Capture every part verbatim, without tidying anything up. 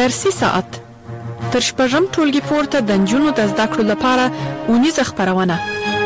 درسي ساعت تر شپږم ټولګي پورته د نجونو د زده کړو لپاره اونیزه خپرونه.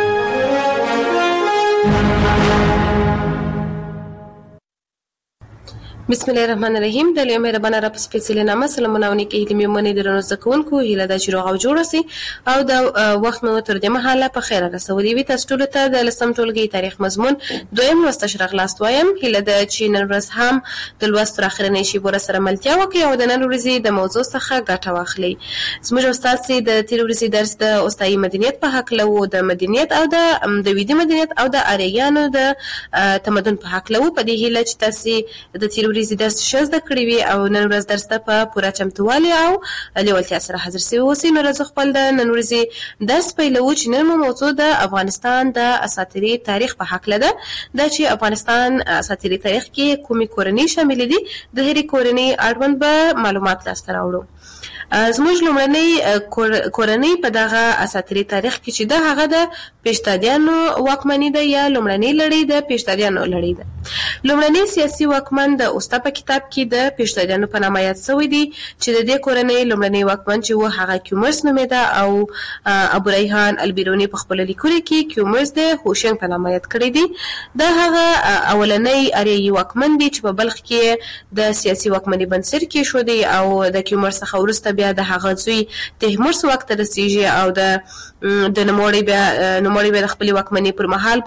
بسم الله الرحمن الرحیم. د لوی مهربانه رب سپیڅلې نامه سلامونه او نیکې هیلې مې منې درنو زده کوونکو، هیله ده چې روغ او جوړ اوسئ او د وخت مو تر دې مهاله په خیر رسولي وي. تاسو ټولو ته د لسم ټولګي تاریخ مضمون دویم لوست ته راغلاست وایم. هیله ده چې نن ورځ هم د لوست تر اخرنۍ شیبو سره ملتیا وکړئ او د نن ورځې د موضوع څخه ګټه واخلئ. زموږ استاد چې د تیر ورځې درس د استایي مدنیت په هکله و، د مدنیت او د د ویدي مدنیت او د آریایانو د تمدن په هکله و. په دې هیله چې تاسو د تیر ورځې درس ښه زده کړي وي او نن ورځ درس ته په پوره چمتووالي او لیوالتیا سره حاضر سوي اوسئ. نو راځو خپل د نن ورځې درس پیلوو چې نن مو موضوع د افغانستان د اساطیري تاریخ په هکله ده. دا چې افغانستان اساطیري تاریخ کې کومې کورنۍ شاملې دي، د هرې کورنۍ اړوند به معلومات لاسته راوړو. زموږ لومړنۍ کورنۍ په دغه اساطیري تاریخ کې چې ده هغه د پیشتادیانو واکمني ده یا لومړنۍ لړۍ د پیشتادیانو لړۍ ده. لومړنۍ سیاسي واکمن د اوستا په کتاب کې د پیشتادیانو په نامه یاد شوی دی چې د دې کورنۍ لومړنۍ واکمن چې و هغه کیومرث نومېده او ابو ریحان البیروني په خپل لیکنه کې کیومرث د هوشنګ په نامه یاد کړی دی. دا هغه اولنۍ اریایي واکمن دی چې په بلخ کې د سیاسي واکمنۍ بنسټ کېښودی او د کیومرث څخه وروسته بیا د هغه زوی تیمور واک ته رسیږي او د د نوموړي بیا نوموړي بیا د خپلې واکمنۍ پر مهال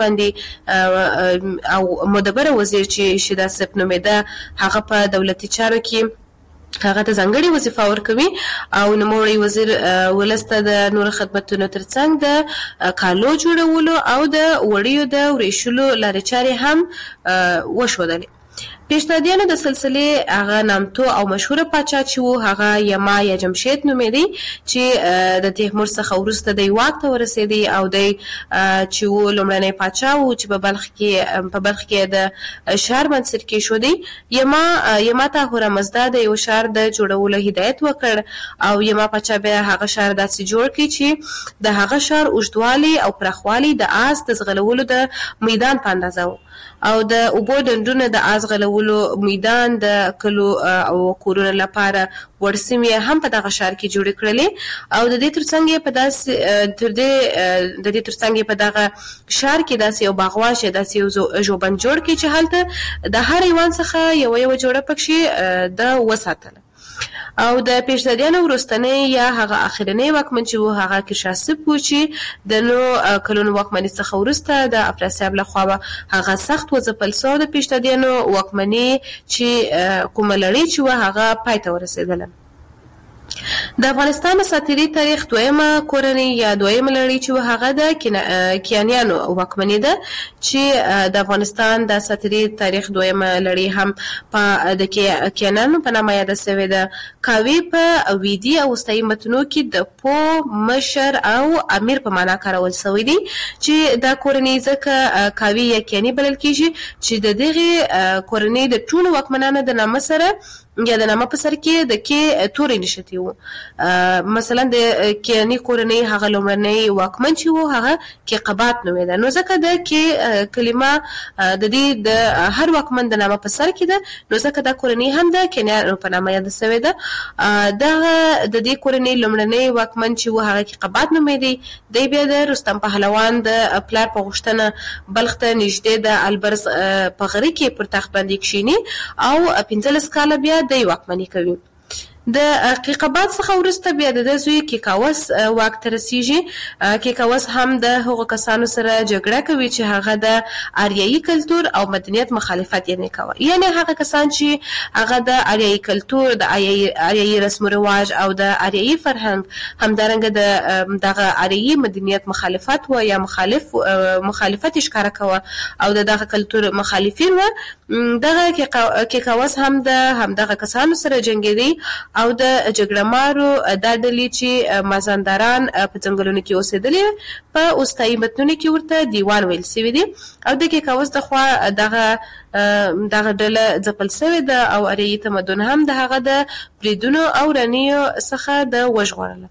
باندې او مدبره وزیر چې شیدا سپ نومېده هغه په دولتي چارو کې هغه ته ځانګړې وظیفه ورکوي او نوموړی وزیر ولس ته د نور خدمتونو ترڅنګ د کالو جوړولو او د وړیو د وریشلو لارې چارې هم وښودلې. پیشتادیانو د سلسلې هغه نامتو او مشهوره پاچا چې و هغه یما یا جمشید نومېدی چې د تیمور څخه وروسته دی واک ته ورسېدی او دی چې و لومړنی پاچا و چې په بلخ کې په بلخ کې د شهر بنسټ کېښودی. یما یما ته هورمزدا د یو شهر د جوړولو هدایت وکړ او یما پاچا بیا هغه شهر داسې جوړ کړي چې د هغه شهر اوږدوالی او پراخوالی د آس د ځغلولو د میدان په اندازه و او د اوبو ډنډونه د آس غلولو میدان د کلو او کورونو لپاره ورسمې هم په دغه ښار کې جوړې کړلې او د دې ترڅنګ یې په داسې تر دې د دې ترڅنګ یې په دغه ښار کې داسې یو باغواش داسې یو ژوبند جوړ کړي چې هلته د هر حیوان څخه یوه یوه جوړه پکښې د وساتله. او د پیشتادیانو وروستنۍ یا هغه اخرنۍ واکمن چې و هغه کشاسپ و چې د نو کلونو واکمنۍ څخه وروسته د افراسیاب لخوا هغه سخت وځپل سو. د پیشتادیانو واکمنۍ چې کومه لړۍ چې و هغه پای ته ورسېدله. د افغانستان اساطیري تاریخ دویمه کورنۍ یا دویمه لړۍ چې و هغه د کیانیانو واکمني ده چې د افغانستان د اساطیري تاریخ دویمه لړۍ هم په د کیانیانو په نامه یاده سوې ده. کاوی په ویدي او اوستایي متنو کې د پو مشر او امیر په معنا کارول شوی دی چې دا کورنۍ ځکه کاوی یا کیانی بلل کېږي چې د دغې کورنۍ د ټولو واکمنانو د نامه سره یا د نامه په سر کې د کې تورې نښتي وو. مثلا د کیانی کورنۍ هغه لومړنی واکمن چې وو هغه کیقبات نومېده. نو ځکه د کې کلمه د دې د هر واکمن د نامه په سر کې ده نو ځکه دا کورنۍ هم د کیانیانو په نامه یاده سوې ده. دغه د دې کورنۍ لومړنی واکمن چې وو هغه کیقبات نومېدی. دی بیا د رستم پهلوان د پلار په غوښتنه بلخ ته نږدې د البرز په غره کې پر تخت باندې کښیني او پنځلس کاله بیا دی واکمني کوي. د کیقبات څخه وروسته بیا د زوی کیکاوس واک ته رسیږي. کیکاوس هم د هغو کسانو سره جګړه کوي چې هغه د آریایي کلتور او مدنیت مخالفت یې کوي، یعنی هغه کسان چې هغه د آریایي کلتور د آریایي رسم و رواج او د آریایي فرهنګ همدارنګه د دغه آریایي مدنیت مخالفت و یا مخالف مخالفت ښکاره کوه او د دغه کلتور مخالفین و. دغه کیکاوس هم د همدغه کسانو سره جنګېدی او د جګړه مارو دا ډلې چې مازندران په ځنګلونو کې اوسېدلې په اوستایي متنونو کې ورته دیوان ویل سوي دي او د کیکاوس د خوا دغه دغه ډله ځپل سوې ده او اریایي تمدن هم د هغه د بریدونو او رنیو څخه د وژغورله.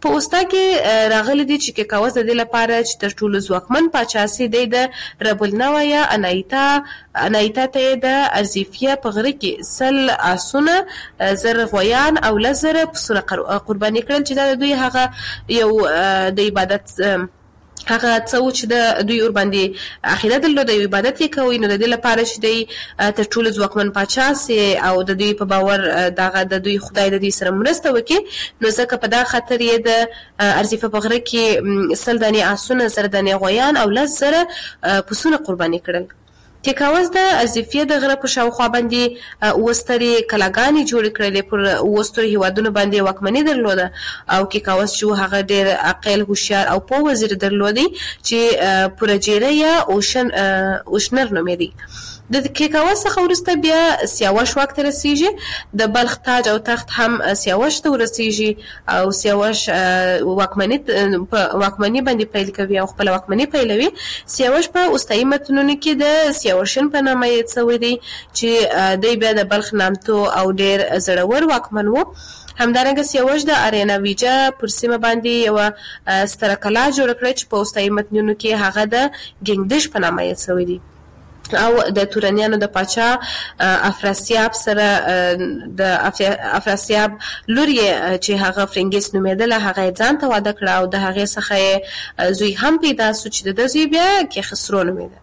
په اوستا کې راغلي دي چې کیکاوس د دې لپاره چې تر ټولو ځواکمن پاچا سي دی د رب النوع یا انایتا انایتا ته د ارزیفیه په غره کې سل آسونه زر غویان او لزر پسونه قرباني کړل چې دا دوی هغه یو د عبادت هغه څو چې د دوی ور باندې عقیده درلوده د عبادت یې کوي نو د دې لپاره چې دی تر ټولو ځواکمن پاچا سي او د دوی په باور دغه د دوی خدای د دې سره مرسته وکړي نو ځکه په دا خاطر یې د ارزیفه په غره کې سل دانې آسونه زر دانې غویان او لس زره پسونه قرباني کړل. کیکاوس د ارزیفیه د غره په شاوخوا باندې اوستري کلاګانې جوړ کړلې پر اوستري هیوادونو باندې واکمني درلوده او کیکاوس چې هغه ډېر عاقل هوښیار او په وزیر درلودي چې پرجیره یا اوشن اوشنر نومېدي. د کیکاوس څخه وروسته بیا سیاوش واک ته رسیږي د بلخ تاج او تخت هم سیاوش ته ورسیږي او سیاوش واکمني واکمني باندې پیل کوي او خپل واکمني پیلوي. سیاوش په اوستایي متنونو کې د سیاوشن په نامه یې څوی دی چې دی بیا د بلخ نامتو او ډیر زړور واکمن وو. همدارنګه سیاوش د اریاناویجا پر سیمه باندې یو ستره کلا جوړ کړه چې په اوستایي متنونو کې هغه د ګنگدش په نامه یې څوی دی او د تورانیانو د پاچا افراسیاب سره د افراسیاب لور یې چې هغه فرنګیس نومېدله هغه یې ځان ته واده کړه او د هغې څخه یې زوی هم پیدا سو چې د زوی بیا کیخسرو نومېده.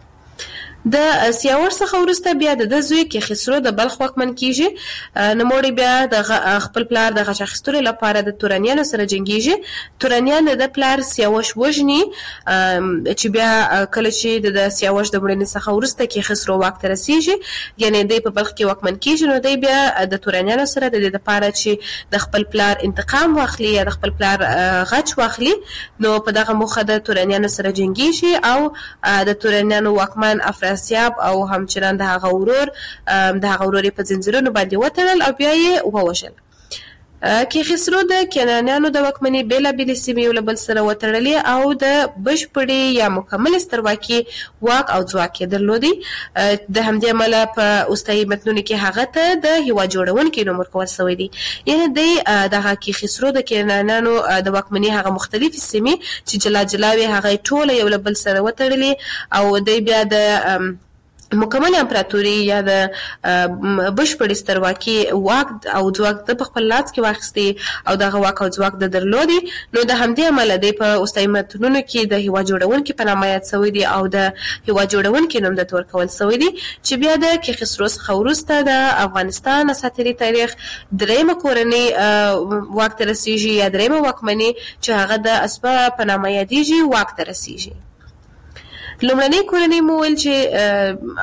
د سیاوش څخه وروسته بیا د زوی کیخسرو د بلخ واکمن کیږي. نوموړی بیا د خپل پلار د غچ اخیستلو لپاره د تورانیانو سره جنګیږي. تورانیان د پلار سیاوش وژني چې بیا کله چې د سیاوش د مړینې څخه وروسته کیخسرو واک ته رسیږي یعنی دی په بلخ کې واکمن کیږي نو دی بیا د تورانیانو سره د دې لپاره چې د خپل پلار انتقام واخلي یا د خپل پلار غچ واخلي نو په دغه موخه د تورانیانو سره جنګیږي او د تورانیانو واکمن افراسیاب او همچنان د هغه ورور د هغه ورور په زنجیرونو باندې وتړل او بیا یې ووژل. کیخسرو د کنعانیانو د واکمنۍ بېلابېلې سیمې یو له بل سره وتړلې او د بشپړې یا مکملې سترواکي واک او ځواک یې درلودی. د همدې امله په اوستایي متنونو کې هغه ته د هیواد جوړونکي نوم ورکول شوی دی. یعنې دی دغه کیخسرو د کنعانیانو د واکمنۍ هغه مختلفې سیمې چې جلا جلا وې هغه ټوله یو له بل سره وتړلې او دی بیا د مکمل امپراتوري یا د بشپړې سترواکي واک او ځواک د خپل لاس کې واخیستي او دغه واک او ځواک د درلودي نو د همدې امله دی په اوستایي متنونو کې د هیواد جوړونکي په نامه یاد شوی دی او د هیواد جوړونکي نوم درته ورکول شوی دی چې بیا د کیخسرو څخه وروسته د افغانستان اساطیري تاریخ دریمه کورنۍ واک ته رسیږي یا دریمه واکمني چې هغه د اسپه په نامه یادیږي واک ته رسیږي. لومړنۍ کورنۍ مو ویل چې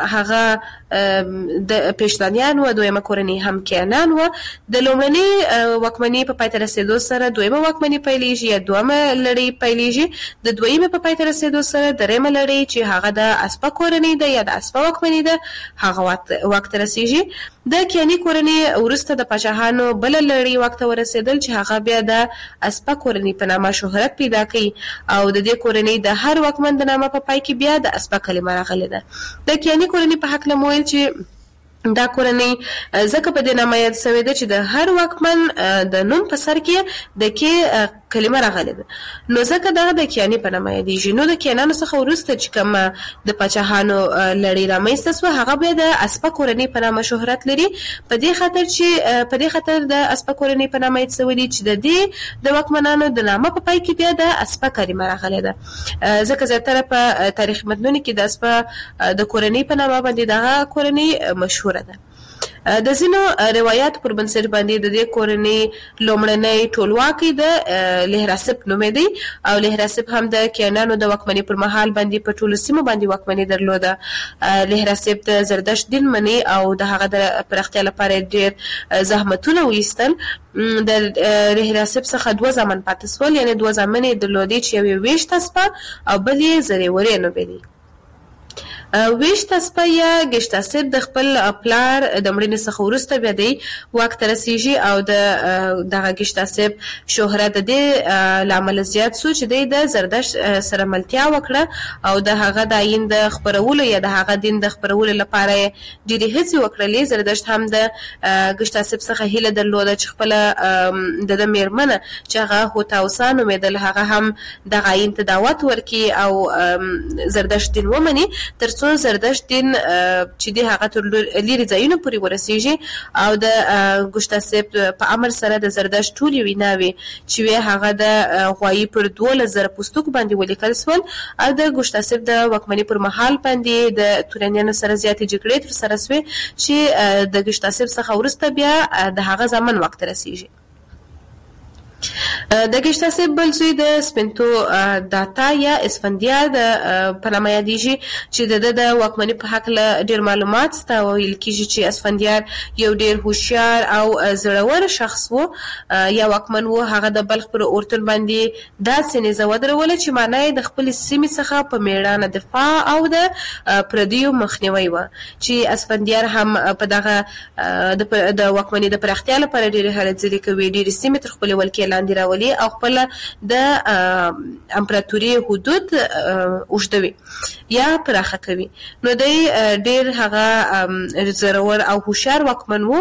هغه د پېشتانیان و دویمه کورنۍ هم کیانان و. د لومړنۍ واکمنۍ په پای ته رسېدو سره دویمه واکمنۍ پیلېږي یا دویمه لړۍ پیلېږي. د دویمې په پای ته رسېدو سره دریمه لړۍ چې هغه د اسپه کورنۍ ده یا د اسپه واکمنۍ ده هغه واک ته رسېږي. د کیاني کورنۍ وروسته د پاچاهانو بله لړۍ واک ته ورسېدل چې هغه بیا د اسپه کورنۍ په نامه شهرت پیدا کوي او د دې کورنۍ د هر واکمن د نامه په پای کې بیا د اسپه کلمه راغلې ده. د کیاني کورنۍ په هکله مو ویل چې دا کورنۍ ځکه په دې نامه یاد شوې ده چې د هر واکمن د نوم په سر کې د کې کلمه راغلې ده نو ځکه دغه د کیاني په نامه یادېږي. نو د کیانانو څخه وروسته چې کومه د پاچاهانو لړۍ رامنځته سوه هغه بیا د اسپه کورنۍ په نامه شهرت لري په دې خاطر چې په دې خاطر د اسپه کورنۍ په نامه یاد شوې دي چې د دې د واکمنانو د نامه په پای کې بیا د اسپه کلمه راغلې ده. ځکه زیاتره په تاریخ متنونو کې د اسپه د کورنۍ په نامه باندې دغه کورنۍ مشهوره ده. د ځینو روایت پر بنسټ باندې د دې کورنۍ لومړنۍ ټولواکي د لهراسپ نومېدی او لهراسپ هم د کیانانو د واکمنۍ پر مهال باندې په ټولو سیمو باندې واکمنۍ درلوده. لهراسپ د زردشت دین مني او د هغه د پراختیا لپاره ډېر زحمتونه وایستل. د لهراسپ څخه دوه زامن پاتې سول یعنې دوه زامن یې درلودې چې یو یې ویشت اسپه او بل یې زرې ورې نومېدی. ویشت اسپه یا ګشتاسب د خپل پلار د مړینې څخه وروسته بیا دی واک ته رسیږي او د دغه ګشتاسب شهرت د دې له امله زیات شو چې دی د زردشت سره ملتیا وکړه او د هغه د آیین د خپرولو یا د هغه دین د خپرولو لپاره ډېرې هڅې وکړلې. زردشت هم د ګشتاسب څخه هیله درلوده چې خپله د ده مېرمنه چې هغه هوتاوسا نومېدل هغه هم دغه آیین ته دعوت ورکړي او زردشت دین ومني تر څو زردشت دین چې دی هغه تر لیرې ځایونو پورې ورسیږي او د ګشتاسب په امر سره د زردشت ټولې ویناوې چې وې هغه د غوایي پر دولس زره پوستکو باندې ولیکل سول او د ګشتاسب د واکمنۍ پر مهال باندې د تورانیانو سره زیاتې جګړې ترسره سوې چې د ګشتاسب څخه وروسته بیا د هغه زمن واک ته رسیږي. د ګشتاسب بل زوی د سپنتو داتا یا اسفندیار د په نامه یادیږي چې د ده د واکمنۍ په هکله ډېر معلومات شته او ویل کېږي چې اسفندیار یو ډېر هوښیار او زړور شخص و یا واکمن و. هغه د بلخ پر اورتون باندې داسې نیزه ودروله چې معنا یې د خپلې سیمې څخه په مېړانه دفاع او د پردیو مخنیوی وه چې اسفندیار هم په دغه د واکمنۍ د پراختیا لپاره ډېرې هلې ځلې کوي، ډېرې سیمې تر خپلې ولکې لاندې راولي او خپل د امپراتوري حدود اوږدوي یا پراخه کوي. نو دی ډېر هغه زړور او هوښیار واکمن و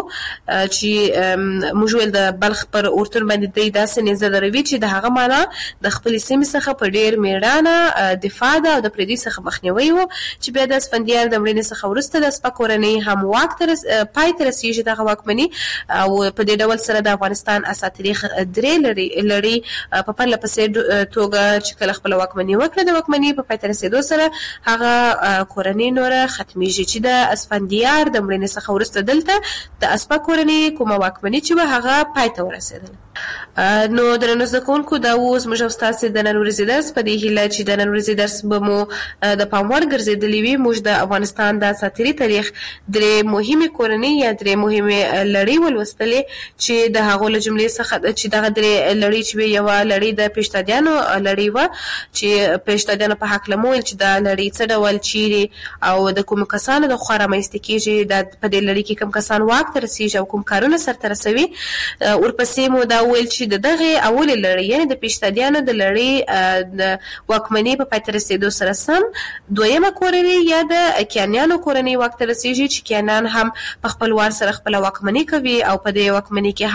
چې موږ ویل د بلخ پر اورتون باندې دی داسې نیزه دروي چې د هغه معنا د خپلې سیمې څخه په ډېر مېړانه دفاع ده او د پردي څخه مخنیوی و چې بیا د اسفندیار د مړینې څخه وروسته د سپه کورنۍ هم واک ته پای ته رسېږي دغه واکمني او په دې ډول سره د افغانستان اساطیري درې لړۍ په پرله پسې توګه چې کله خپله واکمني وکړه د واکمني په پای ته رسېدو سره هغه کورنۍ نوره ختمیږي چې د اسفندیار د مړینې څخه وروسته دلته د اسپه کورنۍ کومه واکمني چې وه هغه پای ته ورسېدله. نو درنو زده کوونکو دا اوس موږ او ستاسې د نن ورځې درس په دې هیله چې د نن ورځې درس به مو د پام وړ ګرځېدلی وي. موږ د افغانستان د اساطیري تاریخ درې مهمې کورنۍ یا درې مهمې لړۍ ولوستلې چې د هغو له جملې څخه چې دغه درې لړۍ چې وي یوه لړۍ د پیشتادیانو لړۍ وه چې پیشتادیانو په هکله مو ویل چې دا لړۍ څه ډول چیرې او د کومو کسانو د خوا رامنځته کېږي، دا په دې لړۍ کې کوم کسان واک ته رسېږي او کوم کارونه سرته رسوي. ورپسې مو دا ویل چې د دغې اولې لړۍ یعنې د پیشتادیانو د لړۍ د واکمنۍ په پای ته رسېدو سره سم دویمه کورنۍ یا د کیانیانو کورنۍ واک ته رسېږي چې کیانیان هم په خپل وار سره خپله واکمني کوي او په دې واکمنۍ کې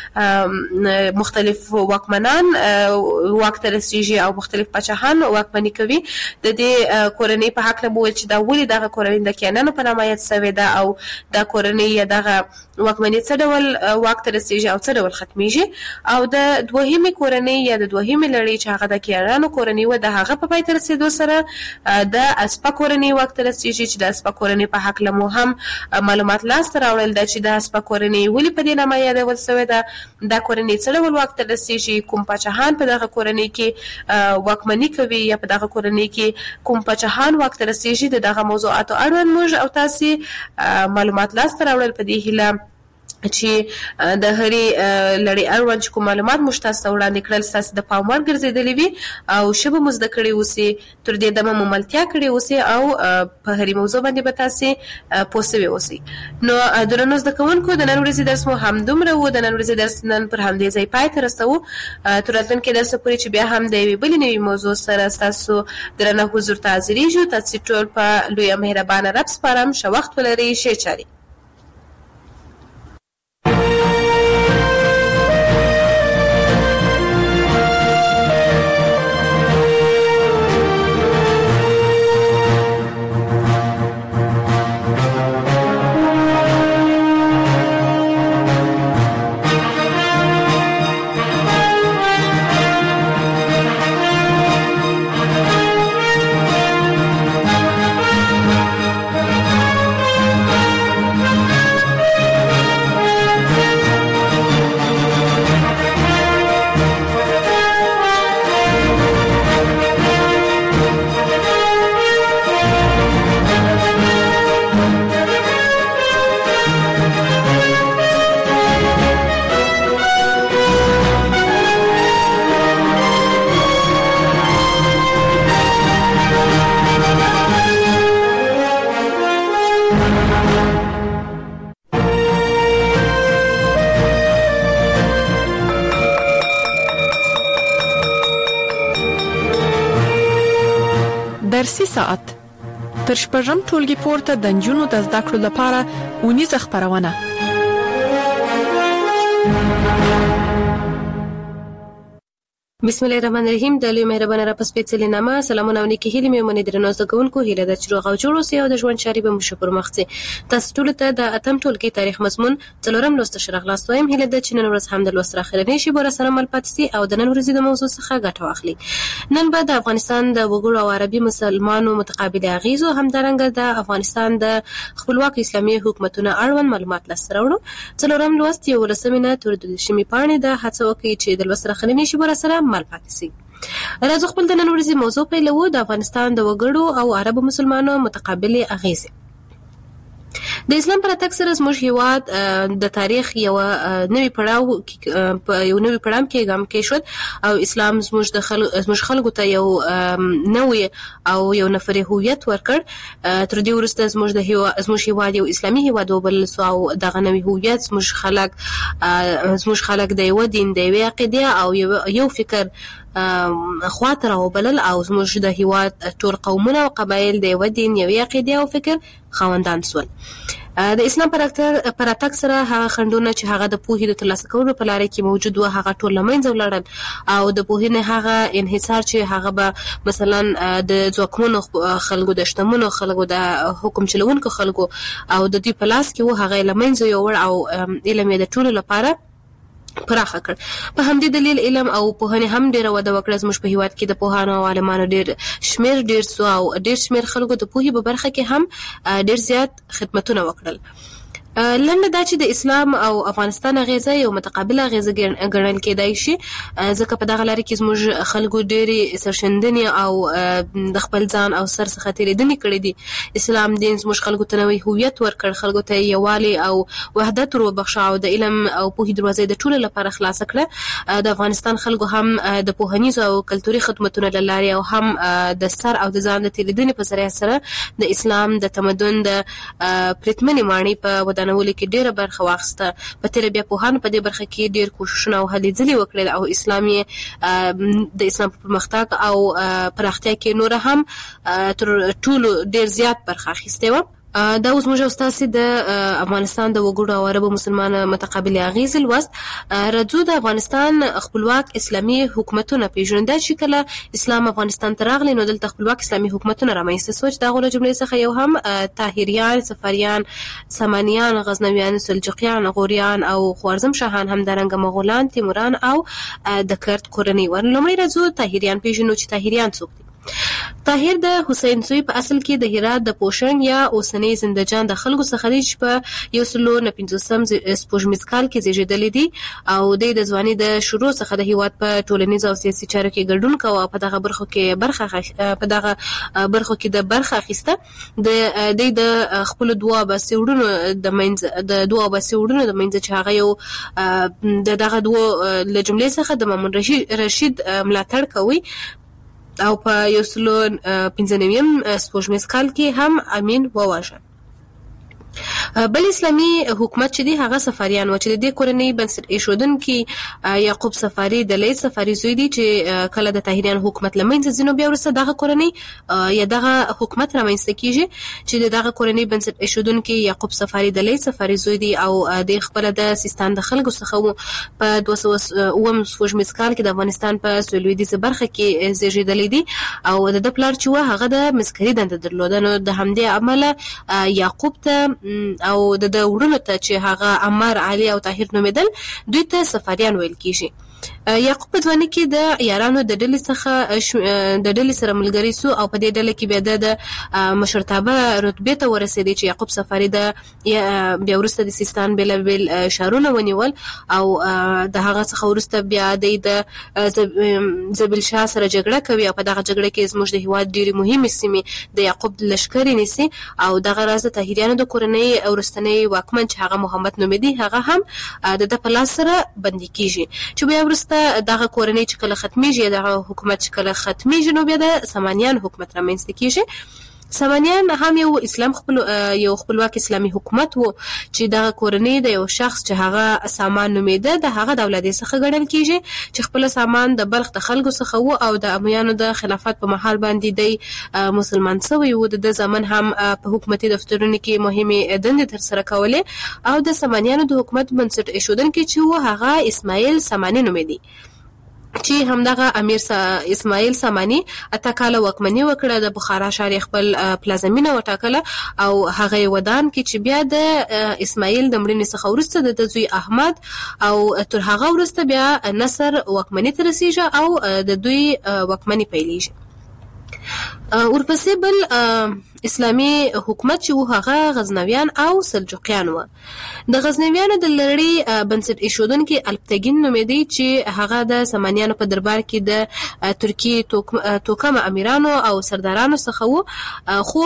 هم مختلف واکمنان واک ته رسېږي او مختلف پاچاهان واکمني کوي. د دې کورنۍ په هکله مو ویل چې دا ولې دغه کورنۍ د کیانیانو په نامه یاد سوې ده او دا کورنۍ یا دغه واکمني څه ډول واک ته رسېږي او څه ډول ختمیږي. او د دوهمې کورنۍ یا د دوهمې لړۍ چې هغه د کیانیانو کورنۍ وه د هغه په پای ته رسېدو سره د اسپه کورنۍ واک ته رسېږي چې د اسپه کورنۍ په هکله مو هم معلومات لاسته راوړل ده چې د اسپه کورنۍ ولې په دې نامه یادول سوې ده، دا کورنۍ څه ډول واک ته رسېږي، کوم پاچاهان په دغه کورنۍ کې واکمني کوي یا په دغه کورنۍ کې کوم پاچاهان واک ته رسېږي. د دغه موضوعاتو اړوند موږ او تاسې معلومات لاسته راوړل په دې هیله چې د هرې لړۍ اړوند چې کوم معلومات موږ تاسو ته وړاندې کړل ستاسې د پام وړ ګرځېدلي وي او ښه به مو زده کړي اوسي، تر دې دمه مو ملتیا کړې اوسي او په هرې موضوع باندې به تاسې پوه سوي اوسئ. نو درنو زده کوونکو د نن ورځې درس مو همدومره و. د نن ورځې درس نن پر همدې ځای پای ته رسوو. تر راتلونکي درسه پورې چې بیا هم د یوې بلې نوې موضوع سره ستاسو درنه حضور ته حاضرېږو. تاسې ټول په لویه مهربانه رب سپارم. ښه وخت ولرئ، ښې چارې. فارسي ساعت تر شپږم ټولګي پورته د نجونو د زده کړو لپاره اونیزه خپرونه. بسم الله الرحمن الرحیم. د لوی مهربانه را پسپېڅلې نامه سلامونه او نیکې هیلې مې منې درنو زده کوونکو هیله ده چې روغ او جوړ اوسئ او د ژوند چارې به مو ښه پر مخ ځي. تاسو ټولو ته د اتم ټولګي تاریخ مضمون څلورم لوست ښه راغلاست وایم. هیله ده چې نن ورځ هم د لوست اخرنۍ شیبه راسره مل پاتې سي او د نن ورځې د موضوع څخه ګټه واخلي. نن به د افغانستان د وګړو او عربي مسلمانانو متقابل اغیزو همدارنګه د افغانستان د خپلواک اسلامي حکومتونو اړوند معلومات لاسته راوړو. څلورم لوست یو لسمې نه تر دولسمې پاڼې د هڅه وکړي چې د لوست اخرنۍ شیبه راسره مل پاتې سي. راځو خپل د نن ورځې موضوع پیلوو. د افغانستان د وګړو او عربو مسلمانانو متقابل اغیزې. د اسلام پر اتک سره زموږ هیواد د تاریخ یو نوی پړاو یو نوی پړاو کې ګام کې شو او اسلام زموږ د خلکو زموږ خلکو ته یو نوې او یو نفري هویت ورکړ. تر دې وروسته زموږ د هیواد زموږ هیواد یو اسلامي هیواد وبلل سو او دغه نوی هویت زموږ خلک زموږ خلک د یو دین د یو عقیده او یو فکر خواطر او بلل او زموږ د هیواد ټول قومونه او قبایل د یو دین یو عقیده او فکر خاوندان سول. د اسلام پر اتک سره هغه خنډونه چې هغه د پوهې د ترلاسه کولو په لاره کې موجود و هغه ټول له منځه ولاړل او د پوهې نه هغه انحصار چې هغه به مثلا د ځواکمنو خلکو د شتمنو خلکو د حکم چلوونکو خلکو او د دوی په لاس کې و هغه له منځه یوړ او علم یې د ټولو لپاره پراخه کړ. په همدې دلیل علم او پوهنې هم ډیره وده وکړه. زموږ په هیواد کې د پوهانو او عالمانو ډیر شمیر ډیر سو او ډیر شمیر خلکو د پوهې په برخه کې هم ډیر زیات خدمتونه وکړل. لنډه دا چې د اسلام او افغانستان اغیزه یو متقابله اغیزه ګڼل کېدای شي ځکه په دغه لاره کې زموږ خلکو ډېرې سرښندنې او د خپل ځان او سر څخه تېرېدنې کړې دي. اسلام دین زموږ خلکو ته نوی هویت ورکړ، خلکو ته یووالی او وحدت وروبخښه او د علم او پوهې دروازې د ټولو لپاره خلاصه کړه. د افغانستان خلکو هم د پوهنیزو او کلتوري خدمتونو له لارې او هم د سر او د ځان د تېرېدنې په ذریعه سره د اسلام د تمدن د پرتمنې ماڼۍ په ودانولو کې ډیره برخه واخیسته. په تېره بیا پوهانو په دې برخه کې ډیر کوښښونه او هلې ځلې وکړل او اسلام یې د اسلام په پرمختګ او پراختیا کې نور هم تر ټولو ډیر زیات برخه اخیستې وه. دا اوس موږ استاسي د افغانستان د وګړو او عربو مسلمان متقابل اغیز لوست. راځو د افغانستان خپلواک اسلامي حکومتونه پیژنو. دا چې کله اسلام افغانستان ته راغلی نو دلته خپلواک اسلامي حکومتونه رامنځته شول چې د هغو له جملې څخه یو هم طاهریان، صفاریان، سامانیان، غزنویان، سلجوقیان، غوریان او خوارزم شاهان، همدارنګه مغولان، تیموران او د کرد کورنۍ ور. لومړی راځو طاهریان پیژنو چې طاهریان څوک دي. طاهر د حسین سوی په اصل کې د هرات د پوشنګ یا اوسنۍ زندجان د خلکو څخه دی چې په یو سلو نه پنځوسم سپوږمیز کال کې زیږېدلی دی او د د ځوانۍ د شروع څخه د هیواد په ټولنیز او سیاسي چارو کې ګډون کوه او په دغه برخو کې برخه په دغه برخو کې د برخه اخیسته. د د خپل دوه باسي وړونو د منځ د دوه باسي وړونو د منځ چې هغه یو د دغه دوه له جملې څخه د مامون رشید رشید ملاتړ کوي او په یو سلو پنځه نویم سپوږمیز کال کې هم امین وواژه. بل اسلامي حکومت چې دی هغه صفاریان و چې د دې کورنۍ بنسټ ایښودونکي یعقوب صفاري د لیث صفاري زوی دی چې کله د طاهریان حکومت له منځه ځي نو بیا وروسته دغه کورنۍ یا دغه حکومت رامنځته کېږي چې د دغه کورنۍ بنسټ ایښودونکي یعقوب صفاري د لیث صفاري زوی دی او د خپله د سیستان د خلکو څخه په دوه سوه اووم سپوږمیز کال کې د افغانستان په سویلویدیځه برخه کې زیږېدلی دی او د ده پلار چې و هغه د مسکري دنده درلوده. نو د همدې امله یعقوب ته او د د وړونو ته چې هغه عمر، علي او طاهر نومېدل دوی ته صفاریان ویل کېږي. یعقوب په ځوانۍ کې د یارانو د ډلې څخه د ډلې سره ملګری سو او په دې ډله کې بیا د مشرتابه رتبې ته ورسېدی چې یعقوب صفاري د بیا وروسته د سیستان بېلابېل ښارونه ونیول او د هغه څخه وروسته بیا د زبیل شاه سره جګړه کوي او په دغه جګړه کې زموږ د هېواد ډېرې مهمې سیمې د یعقوب لښکرې نیسي او دغه راز د طاهریانو د کورنۍ وروستنی واکمن چې هغه محمد نومېدی هغه هم د ده په لاس سره بندي کېږي چې بیا وروسته دغه کورنۍ چې کله ختمیږي دغه حکومت چې کله ختمیږي نو بیا د سامانیان حکومت رامنځته کېږي. سامانیان هم یو اسلام خپل یو خپلواک اسلامي حکومت وو چې د کورنۍ د یو شخص چې هغه سامان نومیده د هغه د اولاد څخه ګڼل کیږي چې خپل سامان د بلخ د خلکو څخه وو او د امویانو د خلافت په محل باندې د مسلمان شوی وو. د زمن هم په حکومتي دفترونو کې مهمه دندې تر سره کولې او د سامانیانو د حکومت بنسټ ایښودونکي چې وو هغه اسماعیل سامانی نومیدي چې همدغه امیر اسماعیل سامانی اته کاله واکمني وکړه د بخارا ښار خپل پلازمینه وټاکله او هغه ودان کې چې بیا د اسماعیل د مړینې څخه وروسته د زوی احمد او تر هغه وروسته بیا نصر واکمني ته رسیږي او د دوی واکمني پیلېږي. ورپسې بل اسلامي حکومت چې و هغه غزنویان او سلجوقیان و. د غزنویانو د لړۍ بنسټ ایښودونکي الپتګین نومیدي چې هغه د سامانیانو په دربار کې د ترکیې توکم امیرانو او سردارانو څخه و، خو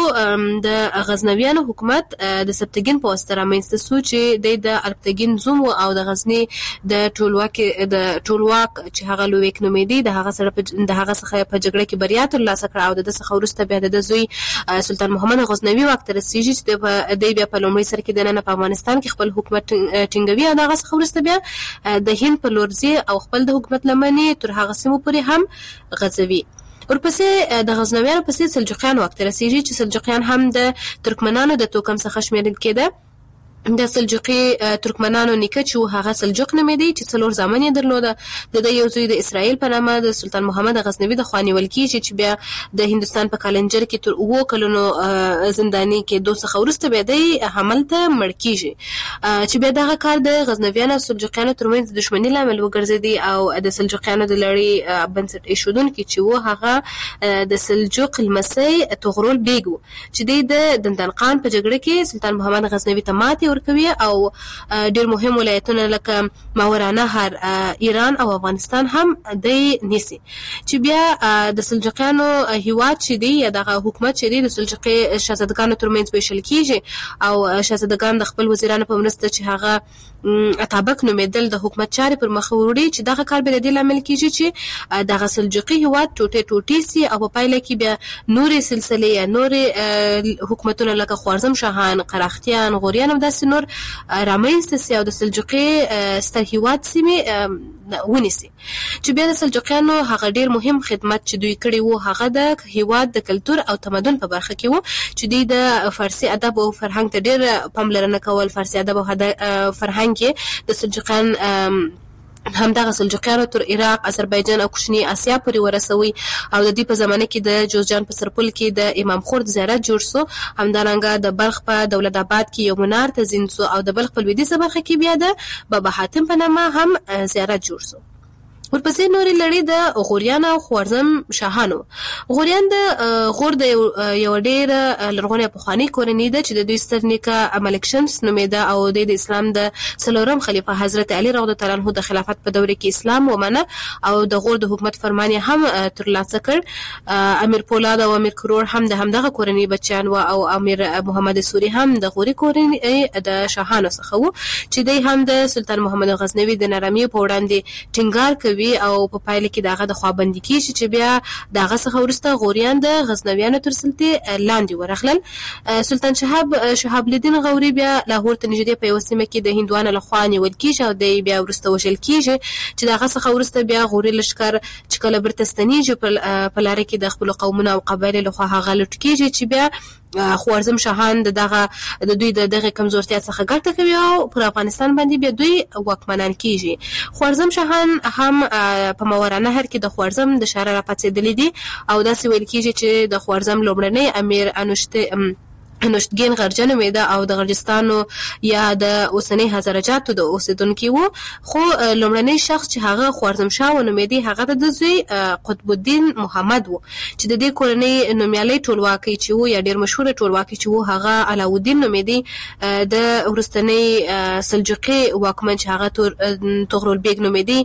د غزنویانو حکومت د سبتګین په واسطه رامنځته شو چې د الپتګین زوم او د غزنی د ټولواک د ټولواک چې هغه لویک نومیدي د هغه سره د هغه څخه په جګړه کې بریا ترلاسه کړه او د څخه وروسته بیا د زوی سلطان محمد غزنوي واک ته رسیږي چې د بیا په لومړي سر کې د نن په افغانستان کې خپل حکومت ټینګوي او دغه څخه وروسته بیا د هند په لور ځي او خپل د حکومت لمنې تر هغه سیمو پورې هم غځوي. ورپسې د غزنویانو پسې سلجوقیان واک ته رسیږي چې سلجوقیان هم د ترکمنانو د توکم څخه شمیرل کېده. د سلجوقي ترکمنانو نیکه چې هغه سلجوق نومیدي چې څلور زامن یې درلوده. د یو زوی د اسرائیل په نامه د سلطان محمد غزنوي د خوا نیول کېږي چې بیا د هندوستان په کالنجر کې تر اووه کلونو زنداني کېدو څخه وروسته بیا دی هملته مړ کېږي چې بیا دغه کار د غزنویانو او سلجوقیانو ترمنځ د دښمنۍ لامل وګرځېدی او د سلجوقیانو د لړۍ بنسټ ایښودونکي چې و هغه د سلجوق لمسی طغرل بیګ و چې دی د دندان خان په جګړه کې سلطان محمد غزنوي ته ماتې ورکوي او ډېر مهم ولایتونه لکه ماورانهر، ایران او افغانستان هم دی نیسي چې بیا د سلجوقیانو هیواد چې دی یا دغه حکومت چې دی د سلجوقي شاهزادګانو ترمنځ ویشل کېږي او شاهزادګان د خپل وزیرانو په مرسته چې هغه اتابک نومیدل د حکومت چارې پر مخ وړي چې دغه کار به د دې لامل کېږي چې دغه سلجوقي هیواد ټوټې ټوټې سي او په پایله کې بیا نورې سلسلې یا نورې حکومتونه لکه خوارزم شاهان، قراختیان، غوریان او داسې نور رامنځته سي او د سلجوقي ستر هیواد سیمې ونیسي چې بیا د سلجوقیانو هغه ډېر مهم خدمت چې دوی کړی وو هغه د هیواد د کلتور او تمدن په برخه کې وو چې دوی د فارسي ادب او فرهنګ ته ډېر پاملرنه کول. فارسي ادب او فرهنګ کې د سلجوقیان همدغه سلجوقیانو تر عراق، آذربایجان او کوچني اسیا پورې ورسوي او د دې په زمانه کې د جوزجان په سرپل کې د امام خورد زیارت جوړ سو. همدارنګه د بلخ په دولت آباد کې یو منار تزین سو او د بلخ په لویدیځه برخه کې بیا د بابا حاتم په نامه هم زیارت جوړ سو. ورپسې نورې لړۍ د غوریان او خوارزم شاهانو. غوریان د غور د یو ډېر لرغونې پخوانۍ کورنۍ ده چې د دوی ستر نیکه ملک شمس نومیده او د اسلام د څلورم خلیفه حضرت علي رضی الله عنه د خلافت په دوره کې اسلام ومنه او د غور د حکومت فرمان هم ترلاسه کړ. امیر پولاد او امیر کرور هم د همدغه کورنۍ بچیان و او امیر محمد سوري هم د غوري کورنۍ د شاهانو څخه و چې دوی هم د سلطان محمد غزنوي د نرمۍ په وړاندې ټینګار کوي او په پایله کې دغه د خوابندي کیږي چې بیا دغه څخه وروسته غوریان د غزنویانو تر سلطې لاندې ورغلل. سلطان شهاب شهاب الدین غوري بیا لاهور ته نږدې په یو سیمه کې د هندوانو لخوا نیول کیږي او د بیا وروسته وژل کیږي چې دغه څخه وروسته بیا غوري لښکر چې کله بیرته ستنیږي په لاره کې د خپل قومونو او قبایلو لخوا هغه لوټ کیږي چې بیا خوارزم شاهان د دغه د دوی د دغه کمزورتیا څخه ګټه کوي او پر افغانستان باندې بیا دوی واکمنان کیږي. خوارزم شاهان هم په ماورانهر کې د خوارزم د شهر راپاڅېدلي دي او داسې ویل کیږي چې د خوارزم لومړنی امیر انوشته نوشتګین غرجه نومیده او د غرجستانو یا د اوسنۍ هزارجاتو د اوسیدونکي وو، خو لومړنی شخص چې هغه خوارزم شاه نومیدي هغه د زوی قطب الدین محمد وو چې د دې کورنۍ نومیالي ټولواکي چې وو یا ډیر مشهور ټولواکي چې وو هغه علاءالدین نومیدي د ورستنۍ سلجوقي واکمن چې هغه طغرل بیګ نومیدي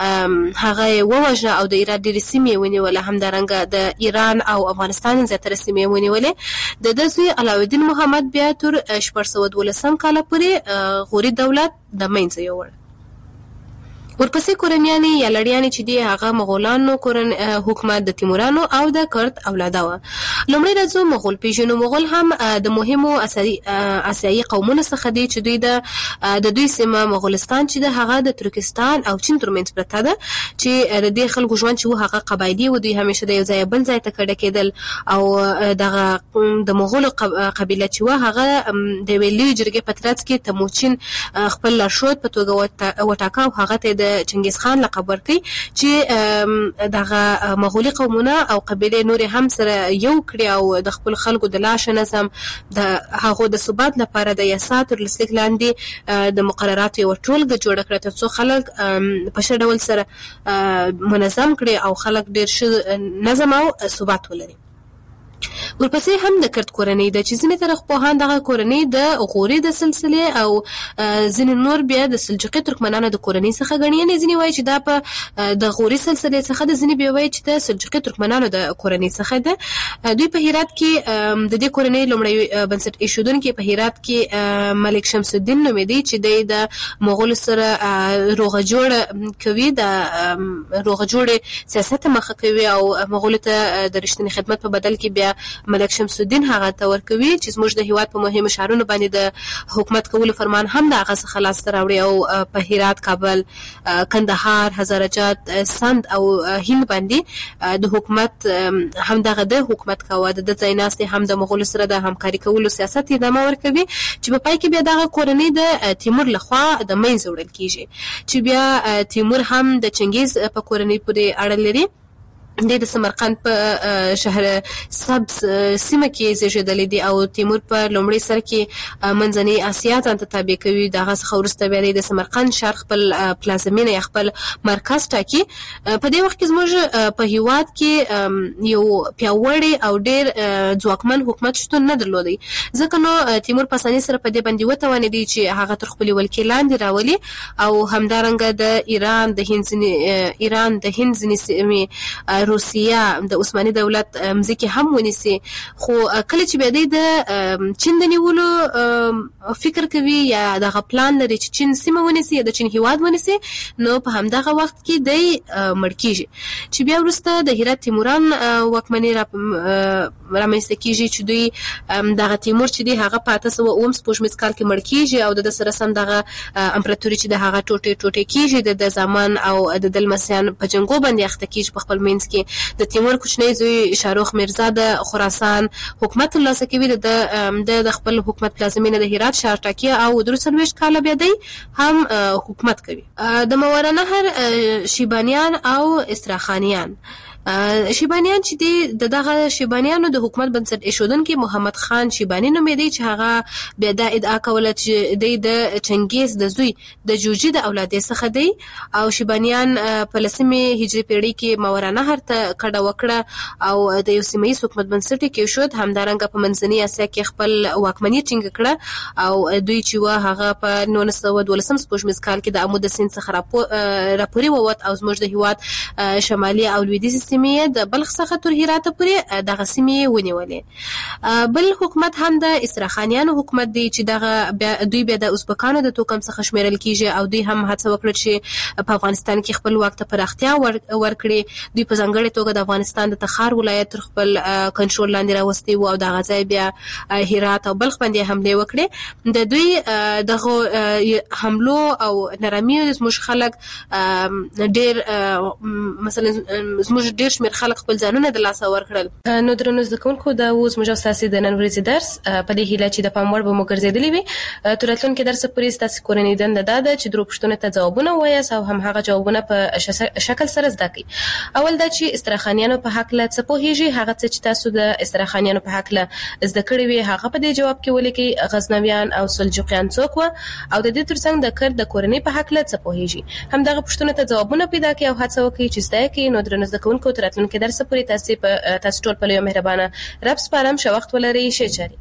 هغه ووژنه او د ایران ډېرې سیمې ونیولې. همدارنګه د ایران او افغانستان زیاتره سیمې ونیولې. د ده زوی علاءالدین محمد بیا تر شپږ سوه دولسم کاله پورې غوري دولت د منځه یووړ. ورپسې کورنیانې یا لړیانې چې دي هغه مغولانو کورن حکومت د تیمورانو او د کرد اولاده وه. لومړی راځو مغول پیژنو. مغول هم د مهمو آسیایي قومونو څخه دي چې دوی د د دوی سیمه مغولستان چې د هغه د ترکستان او چین ترمنځ پرته ده چې د دې خلکو ژوند چې و هغه قبایلي و. دوی همیشه د یو ځای بل ځای ته کډه کېدل او دغه د مغولو قبیله چې و هغه د یوې لویې جرګې په ترڅ کې تموچین خپل لارښود په توګه وټاکه او هغه ته د چنګیز خان لقب ورکړي چې دغه مغولي قومونه او قبیلې نورې هم سره یو کړي او د خپل خلکو د لاشه نظم د هغو د ثبات لپاره د یاسا تر لسلیک لاندې د مقرراتو یوه ټولګه جوړه کړه تر څو خلک په ښه ډول سره منظم کړي او خلک ډېر ښه نظم او ثبات ولري. ورپسې هم د کرد کورنۍ ده چې ځینې تاریخپوهان دغه کورنۍ د غوري د سلسلې او ځینې نور بیا د سلجوقي ترکمنانو د کورنۍ څخه ګڼي. یعنې ځینې وایي چې دا په د غوري سلسلې څخه ده، ځینې بیا وایي چې د سلجوقي ترکمنانو د کورنۍ څخه ده. دوی په هرات کې د دې کورنۍ لومړی بنسټ ایښودونکی په هرات کې ملک شمس الدین نومېدی چې دی د مغولو سره روغه جوړه کوي، د روغه جوړې سیاست مخه کوي او مغولو ته د رښتینې خدمت په بدل کې بیا ملک شمس الدین هغه ته ورکوي چې زموږ د هیواد په مهمو ښارونو باندې د حکومت کولو فرمان هم د هغه څخه لاسته راوړي او په هرات، کابل، کندهار، هزارجات، سند او هند باندې د حکومت هم دغه د حکومت کاوه. د ځای ناستې هم د مغولو سره د همکاري کولو سیاست ادامه ورکوي چې په پای کې بیا دغه کورنۍ د تیمور لخوا د منځه وړل کیږي چې بیا تیمور هم د چنګیز په کورنۍ پورې اړه لري. د سمرقند په شهر سبز سیمه کې زیږېدلی دی او تیمور په لومړي سر کې منځنۍ اسیا ځان ته تابع کوي. د هغه څخه وروسته بیا د سمرقند ښار خپل پلازمینه یا خپل مرکز ټاکي. په دې وخت کې زموږ په هیواد کې یو پیاوړی او ډېر ځواکمن حکومت شتون نه درلودی، ځکه نو تیمور په اسانۍ سره په دې باندې وتوانېدی چې هغه تر خپلې ولکې لاندې راولي او همدارنګه د ایران د هند ځینې ایران د هند ځینې سیمې، روسیه، د عثماني دولت مځکې هم ونیسي. خو کله چې بیا دی د چین د نیولو فکر کوي یا دغه پلان لري چې چین سیمه ونیسي یا د چین هیواد ونیسي، نو په همدغه وخت کې دی مړ کیږي چې بیا وروسته د هرات تیموران واکمني رامنځته کیږي چې دوی دغه تیمور چې دی هغه په اته سوه اووم سپوږمیز کال کې مړ کیږي او د سره سم دغه امپراتوري چې د هغه ټوټې ټوټې کیږي د زمان او د دلمسیان په جنګو باندې اخته کیږي. په خپل منځ کې د تیمور کوچنی زوی شاروخ میرزا د خراسان حکومت ترلاسه کوي، د د خپل حکومت پلازمینه د هرات ښار ټاکي او درې څلوېښت کاله بیا دی هم حکومت کوي. د ماوراءالنهر شیبانیان او استراخانیان شیبانیان چې دی د دغه شیبانیانو د حکومت بنسټ ایښودونکی محمد خان شیبانی نومېدی چې هغه بیا دا ادعا کوله چې دی د چنګیز د زوی د جوجي د اولادې څخه دی او شیبانیان په لسمې هجري پیړۍ کې ماوراءالنهر ته کډه وکړه او د یو سیمه ییز حکومت بنسټ یې کېښود. همدارنګه په منځنۍ اسیا کې خپل واکمني ټینګه کړه او دوی چې وه هغه په نولس سوه دولسم سپوږمیز کال کې د امو د سیند څخه راپورې ووت او زموږ د هیواد شمالي او لویدیځې د بلخ څخه تر هراته پورې دغه سیمې ونیولې. بل حکومت هم د استراخانیانو حکومت دی چې دغه دوی بیا د ازبکانو د توکم څخه شمیرل کیږي او دوی هم هڅه وکړه چې په افغانستان کې خپل واک ته پراختیا ورکړي. دوی په ځانګړې توګه د افغانستان د تخار ولایت تر خپل کنټرول لاندې راوستی و او دغه ځای بیا هرات او بلخ باندې حملې وکړې. د دوی دغه حملو او نرمیو زموږ خلک ډېر مثلا زموږ ډېر شمېر خلک خپل ځانونه د لاسه ورکړل. نو درنو زده کوونکو دا اوس موږ ستاسې د نن ورځې درس په دې هیله چې د پام وړ به مو ګرځېدلی وي. تر راتلونکي درسه پورې ستاسې کورنۍ دنده دا ده چې درو پوښتنو ته ځوابونه ووایاست او همهغه جوابونه په شکل سره زده کړئ. اول دا چې استراخانیانو په هکله څه پوهېږي، هغه څه چې تاسو د استراخانیانو په هکله زده کړي وي هغه په دې جواب کې ولیکئ. غزنویان او سلجوقیان څوک وه او د دې ترڅنګ د کرد د کورنۍ په هکله څه پوهېږي. همدغه پوښتنو ته ځوابونه پیدا کړئ او هڅه وکړئ چې زده یې کړئ. نو درنو زده کوونکو تر راتلونکي درسه پورې تاسو په تاسو ټول په لویه مهربانه رب سپارم. ښه وخت ولرئ. ښه چارې.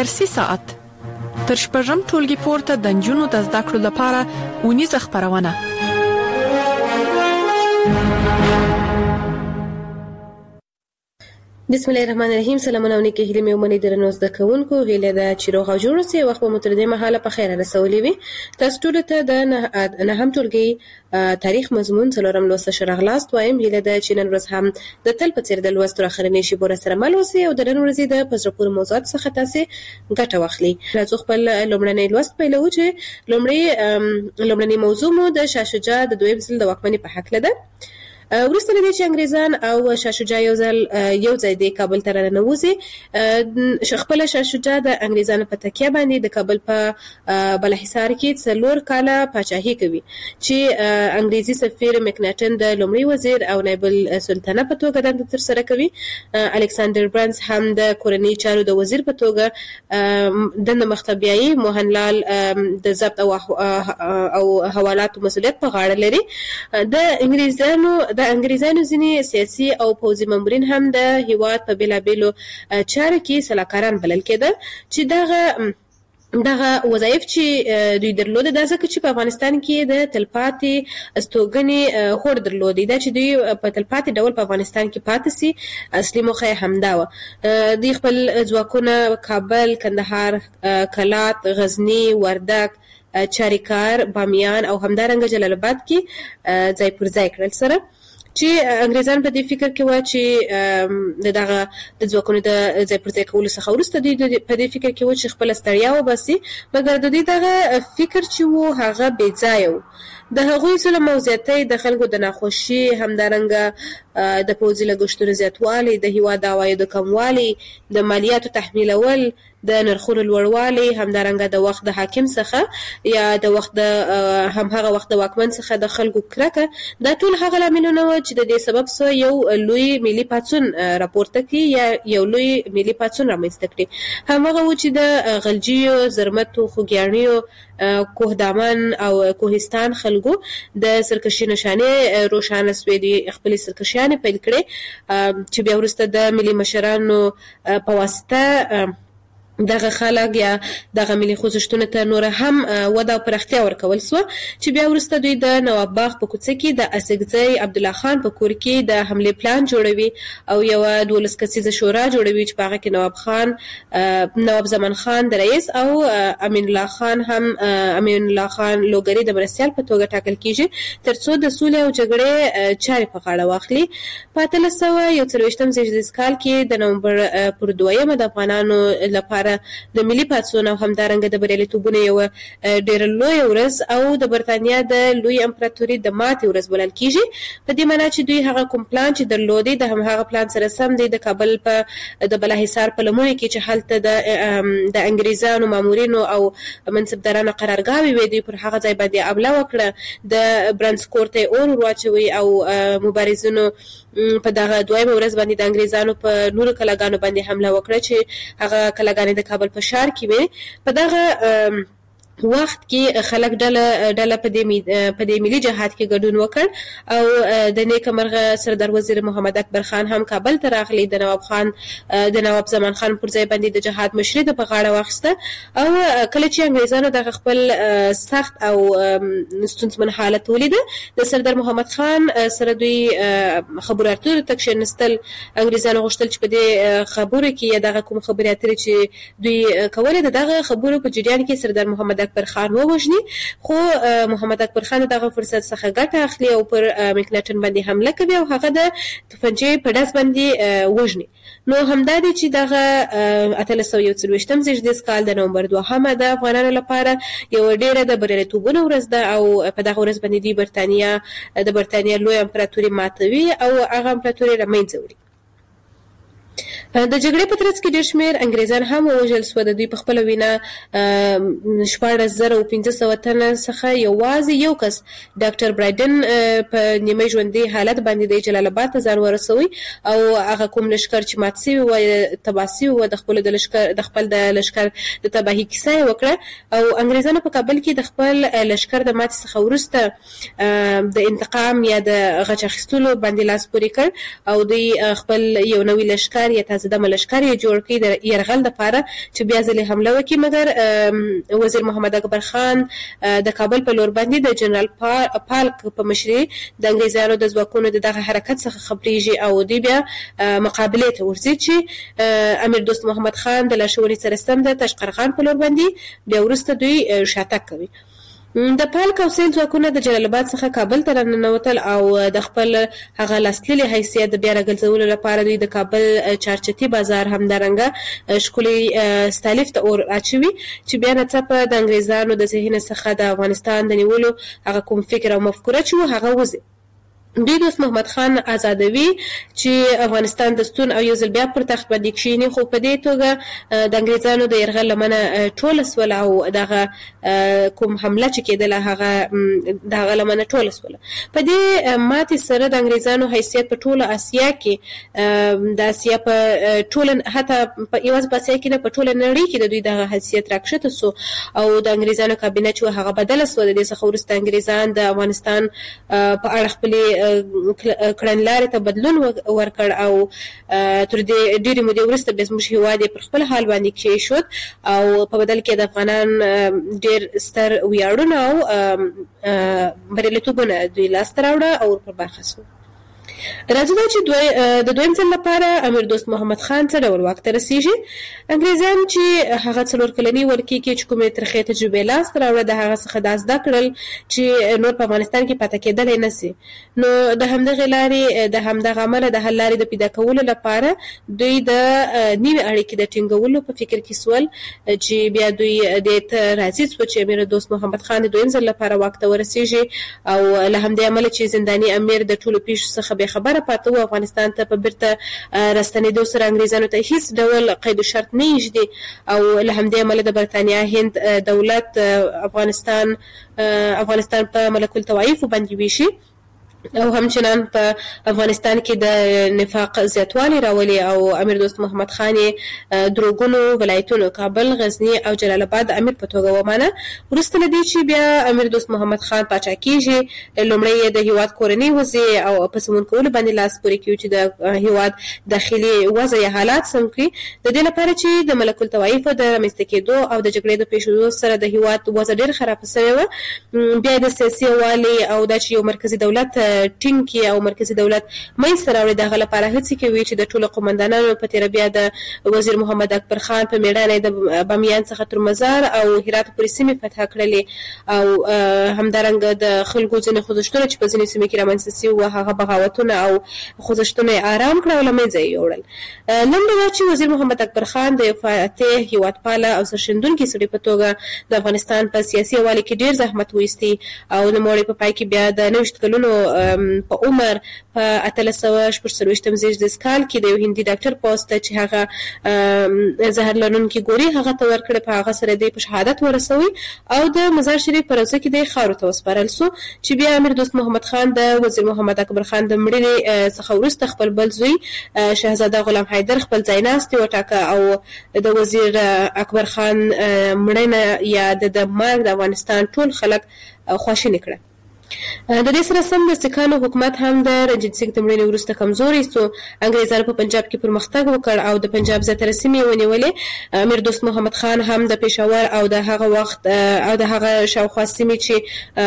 درسي ساعت تر شپږم ټولګي پورته د نجونو د زده کړو لپاره اونیزه خپرونه. بسم الله الرحمن الرحیم. سلامونه علیکم هیله مې ومني درنو زده کوونکو، هیله ده چې روغ او جوړ اوسئ. وخت مو تر دې مهاله په خیر رسولې وي. تاسو ټول ته د نهم ټولګي تاریخ مضمون څلورم لوست شرغلاست وایم. هیله ده چې نن ورځ هم د تل په څیر د لوست تر اخرنۍ شیبو سره مل اوسئ او د نن ورځې د پزره پورې موضوعات څخه تاسو ګټه واخلئ. راځو خپل لومړنی لوست پیلوو چې لومړی لومړنی موضوع مو د شاه شجاع د دویم ځل د واکمنۍ په حق لده. وروسته له دې چې انګریزان او شاه شجاع یو ځل یو ځای د کابل ته راننوځي، خپل شاه شجاع د انګریزانو په تکیه باندې د کابل په بالاحصار کې څلور کاله پاچاهي کوي چې انګریزي سفیر مکناټن د لومړي وزیر او نایب السلطنه په توګه دنده ترسره کوي. الکساندر برنز هم د کورنۍ چارو د وزیر په توګه دنده مخته بیایي. موهنلال د ضبط او او حوالاتو مسؤلیت په غاړه لري. د انګریزانو د انګریزانو ځینې سیاسي او پوځي مامورین هم د هیواد په بیلابیلو چارو کې سلاکاران بلل کېدل چې دغه دغه وظایف چې دوی درلوده دا ځکه چې په افغانستان کې د تلپاتې استوګنې هوډ درلودي، دا چې دوی په تلپاتې ډول په افغانستان کې پاتې سي. اصلي موخه یې همدا وه. دوی خپل ځواکونه کابل، کندهار، کلات، غزني، وردګ، چاریکار، بامیان او همدارنګه جلال آباد کې ځای پر ځای کړل سره چې انګریزان په دې فکر کې و چې دغه د ځواکونو د ځای پر ځای کولو څخه وروسته دوی په دې فکر کې و چې خپل ستړیا وباسي، مګر د دوی دغه فکر چې و هغه بې ځایه و. د هغوی ظلم او زیاتۍ، د خلکو د ناخوښي، همدارنګه د پوځي لګښتونو زیاتوالی، د هیواد د عوایدو کموالی، د مالیاتو تحمیلول، د نرخونو لوړوالی، همدارنګه د وخت د حاکم څخه یا د وخت د هم هغه وخت د واکمن څخه د خلکو کرکه، دا ټول هغه لاملونه و چې د دې سبب سره یو لوی ملي پاڅون راپورته کړي یا یو لوی ملي پاڅون رامنځته کړي. همغه و چې د غلجیو، زرمتو، خوږیاڼیو، کوهدامن او کوهستان خلکو د سرکشي نشانې روښانه سوې دي، خپل سرکشیانې پیل کړې چې بیا وروسته د ملي مشرانو په واسطه دغه خلک یا دغه ملي خوځښتونو ته نور هم وده او پراختیا ورکول سوه چې بیا وروسته دوی د نواب باغ په کوڅه کې د اسګزی عبدالله خان په کور کې د حملې پلان جوړوي او یو دولس کسیزه شورا جوړوي چې په هغه کې نواب خان، نواب زمان خان د رئیس او امین الله خان هم امین الله خان لوګری د مرستیال په توګه ټاکل کیږي ترڅو د سولې او جګړې چارې په غاړه واخلي. په اتلس سوه یو څلوېښتم زیږدیز کال کې د نومبر پر دویمه د افغانانو لپاره د ملي پاڅون او همدارنګه د بریالیتوبونو یو ډېر لوی ورځ او د برتانیا د لوی امپراتوري د ماتې ورځ بلل کیږي. په دې معنی چې دوی هغه کوم پلان چې درلودي د هم هغه پلان سره سم دی د کابل په د بالاحصار په لمنه کې چې هلته د د انګریزانو مامورینو او منصبدارانو قرارګاوي وي، دوی پر هغه ځای باندې حمله وکړه، د برنس کور ته اور واچوي او مبارزینو په دغه دویمه ورځ باندې د انګریزانو په نورو کلاګانو باندې حمله وکړه چې هغه کلاګانې د کابل په ښار کې وي. په دغه وخت کې خلک ډله ډله په دې په دې ملي جهاد کې ګډون وکړ او د نیکه مرغه سردار وزیر محمد اکبر خان هم کابل ته راغلی. د نواب خان د نواب زمان خان پر ځای باندې د جهاد مشري د په غاړه واخیسته او کله چې انګریزانو دغه خپل سخت او ستونزمن حالت ولیده د سردار محمد خان سره دوی خبرو اترو ته کښېنستل. انګریزانو غوښتل چې په دې خبرو کې یا دغه کوم خبرې اترې چې دوی کولې د دغه خبرو په جریان کې سردار محمد اکبر خان ووژني، خو محمد اکبر خان دغه فرصت څخه ګټه اخلي او پر مکناټن باندې حمله کوي او هغه د توپنچې په ډز باندې وژني. نو همدا دی چې دغه اتلس سوه یو څلوېښتم زیږدیز کال د نومبر دوهمه د افغانانو لپاره یو ډېره د بریالیتوبونو ورځ ده او په دغه ورځ باندې دوی برتانیا د برتانیا لوی امپراتوري ماتوي او هغه امپراتوري له منځه وړي. د جګړې په ترڅ کې ډېر شمېر انګریزان هم ووژل سوه. د دوی په خپله وینا شپاړس زره او پنځه سوه تنه څخه یوازې یو کس ډاکټر برایډن په نیمه ژوندي حالت باندې د جلال آباد ته ځان ورسوي او هغه کوم لښکر چې مات سوي وه تباه سوي وه د خپلو د لښکر د خپل د لښکر د تباهي کیسه یې وکړه او انګریزانو په کابل کې د خپل لښکر د ماتې څخه وروسته د انتقام یا د غچ اخیستلو باندې لاس پورې کړ او دوی خپل یو نوی لښکر یا تازه منسدمه لشکر یې جوړ کړي د یرغل لپاره چې بیا ځلې حمله وکړي، مګر وزیر محمد اکبر خان د کابل په لور باندې د جنرال پالک په مشرۍ د انګریزانو د ځواکونو د دغه حرکت څخه خبرېږي او دوی بیا مقابلې ته ورځي چې امیر دوست محمد خان د لارښوونې سره سم د تاشقرغان په لور باندې بیا وروسته دوی شاتګ کوي. د پالک او سیل ځواکونه د جلال آباد څخه کابل ته راننوتل او د خپل هغه لاسلیلي حیثیت د بیا راګرځولو لپاره دوی د کابل چارچتي بازار همدارنګه ښکلي ستالیف ته اور اچوي چې بیا ناڅاپه د انګریزانو د ذهن څخه د افغانستان د نیولو هغه کوم فکر او مفکوره چې و هغه وځي. دوی دوست محمد خان آزادوي چې افغانستان د ستون او یو ځل بیا پر تخت باندې کښېني، خو په دې توګه د انګریزانو د یرغل لمنه ټوله سوله او دغه کوم حمله چې کېدله هغه دغه لمنه ټوله سوله. په دې ماتې سره د انګریزانو حیثیت په ټوله اسیا کې د اسیا په ټوله حتی یوازې په اسیا کې نه په ټوله نړۍ کې د دوی دغه حیثیت راکښته سو او د انګریزانو کابینه چې هغه بدله سوه. د دې څخه وروسته انګریزان د افغانستان په اړه خپلې کړنلارې ته بدلون ورکړ او تر دې ډېرې مودې وروسته بیا زموږ هېواد یې پر خپل حال باندې کېښود او په بدل کې د افغانان ډېر ستر ویاړونه او بریالیتوبونه دوی لاسته راوړه او پر برخه سو. راځي دا چې د دویم ځل لپاره امیر دوست محمد خان څه ډول واک ته رسېږي. انګریزان چې هغه څلور کلني ولکې کې چې کومې ترخې تجربې لاسته راوړه د هغه څخه دا زده کړل چې نور په افغانستان کې پاتې کېدلی نه سي، نو د همدغې لارې د همدغه عمله د حل لارې د پیدا کولو لپاره دوی د نوې اړیکې د ټینګولو په فکر کې سول چې بیا دوی دې ته راضي سوه چې امیر دوست محمد خان د دویم ځل لپاره واک ته ورسېږي او له همدې امله چې زنداني امیر د ټولو پیښو څخه بې خبره پاته و، افغانستان ته په بیرته راستنېدو سره انګریزانو ته هیڅ ډول قید و شرط نه ایږدي او له همدې امله د برتانیا هند دولت افغانستان افغانستان په ملک الطوایف باندې ویشي او همچنان په افغانستان کې د نفاق زیاتوالی راولي او امیر دوست محمد خان دروغونو ولایتونو کابل، غزنی او جلال آباد امیر په توګه ومانه. وروسته له دې چې بیا امیر دوست محمد خان پاچا کېږي، لومړی یې د هېواد کورنۍ وضع او په سمون کولو باندې لاس پورې کوي چې د هېواد داخلي وضع یا حالات سم کړي، د دې لپاره چې د ملک الطوایف د رامنځته کېدو او د جګړې د پېښېدو سره د هېواد وضع ډېر خرابه سوې وه. بیا د سیاسي یووالي او دا چې یو مرکزي دولت ټینګ کړي او مرکزي دولت منځته راوړي، د هغه لپاره هڅې کوي چې د ټولو قومندانانو په تېره بیا د وزیر محمد اکبر خان په مېړانه د بامیان څخه تر مزار او هرات پورې سیمې فتح کړلې او همدارنګه د خلکو ځینې خوځښتونه چې په ځینې سیمو کې رامنځته سوي وو هغه بغاوتونه او خوځښتونه یې ارام کړه او له منځه یې یوړل. لنډه دا چې وزیر محمد اکبر خان د یو فاتح هېوادپاله او سرښندونکي سړي په توګه د افغانستان په سیاسي یووالي کې ډېر زحمت وایستی او نوموړی په پای کې بیا د نوېشت کلونو په عمر په اتلس سوه شپږ څلوېښتم زېږدیز کال کې د یو هندي ډاکټر پوسټ چې هغه زهر لرونکي ګولۍ هغه ته ورکړې، په هغه سره دی په شهادت ورسوي او د مزار شریف په روضه کې دی خاورو ته وسپارل سو چې بیا امیر دوست محمد خان د وزیر محمد اکبر خان د مړینې څخه وروسته خپل بل زوی شهزاده غلام حیدر خپل ځایناستي وټاکه او د وزیر اکبر خان مړینه یا د مرګ د افغانستان ټول خلک خواشیني کړه. د دې سره سم د سکانو حکومت هم د رنجیت سنګ د مړینې وروسته کمزوری سو. انګریزانو په پنجاب کې پرمختګ وکړ او د پنجاب زیاتره سیمې ونیولې. امیر دوست محمد خان هم د پېښور او د هغه وخت او د هغه شاوخوا سیمې چې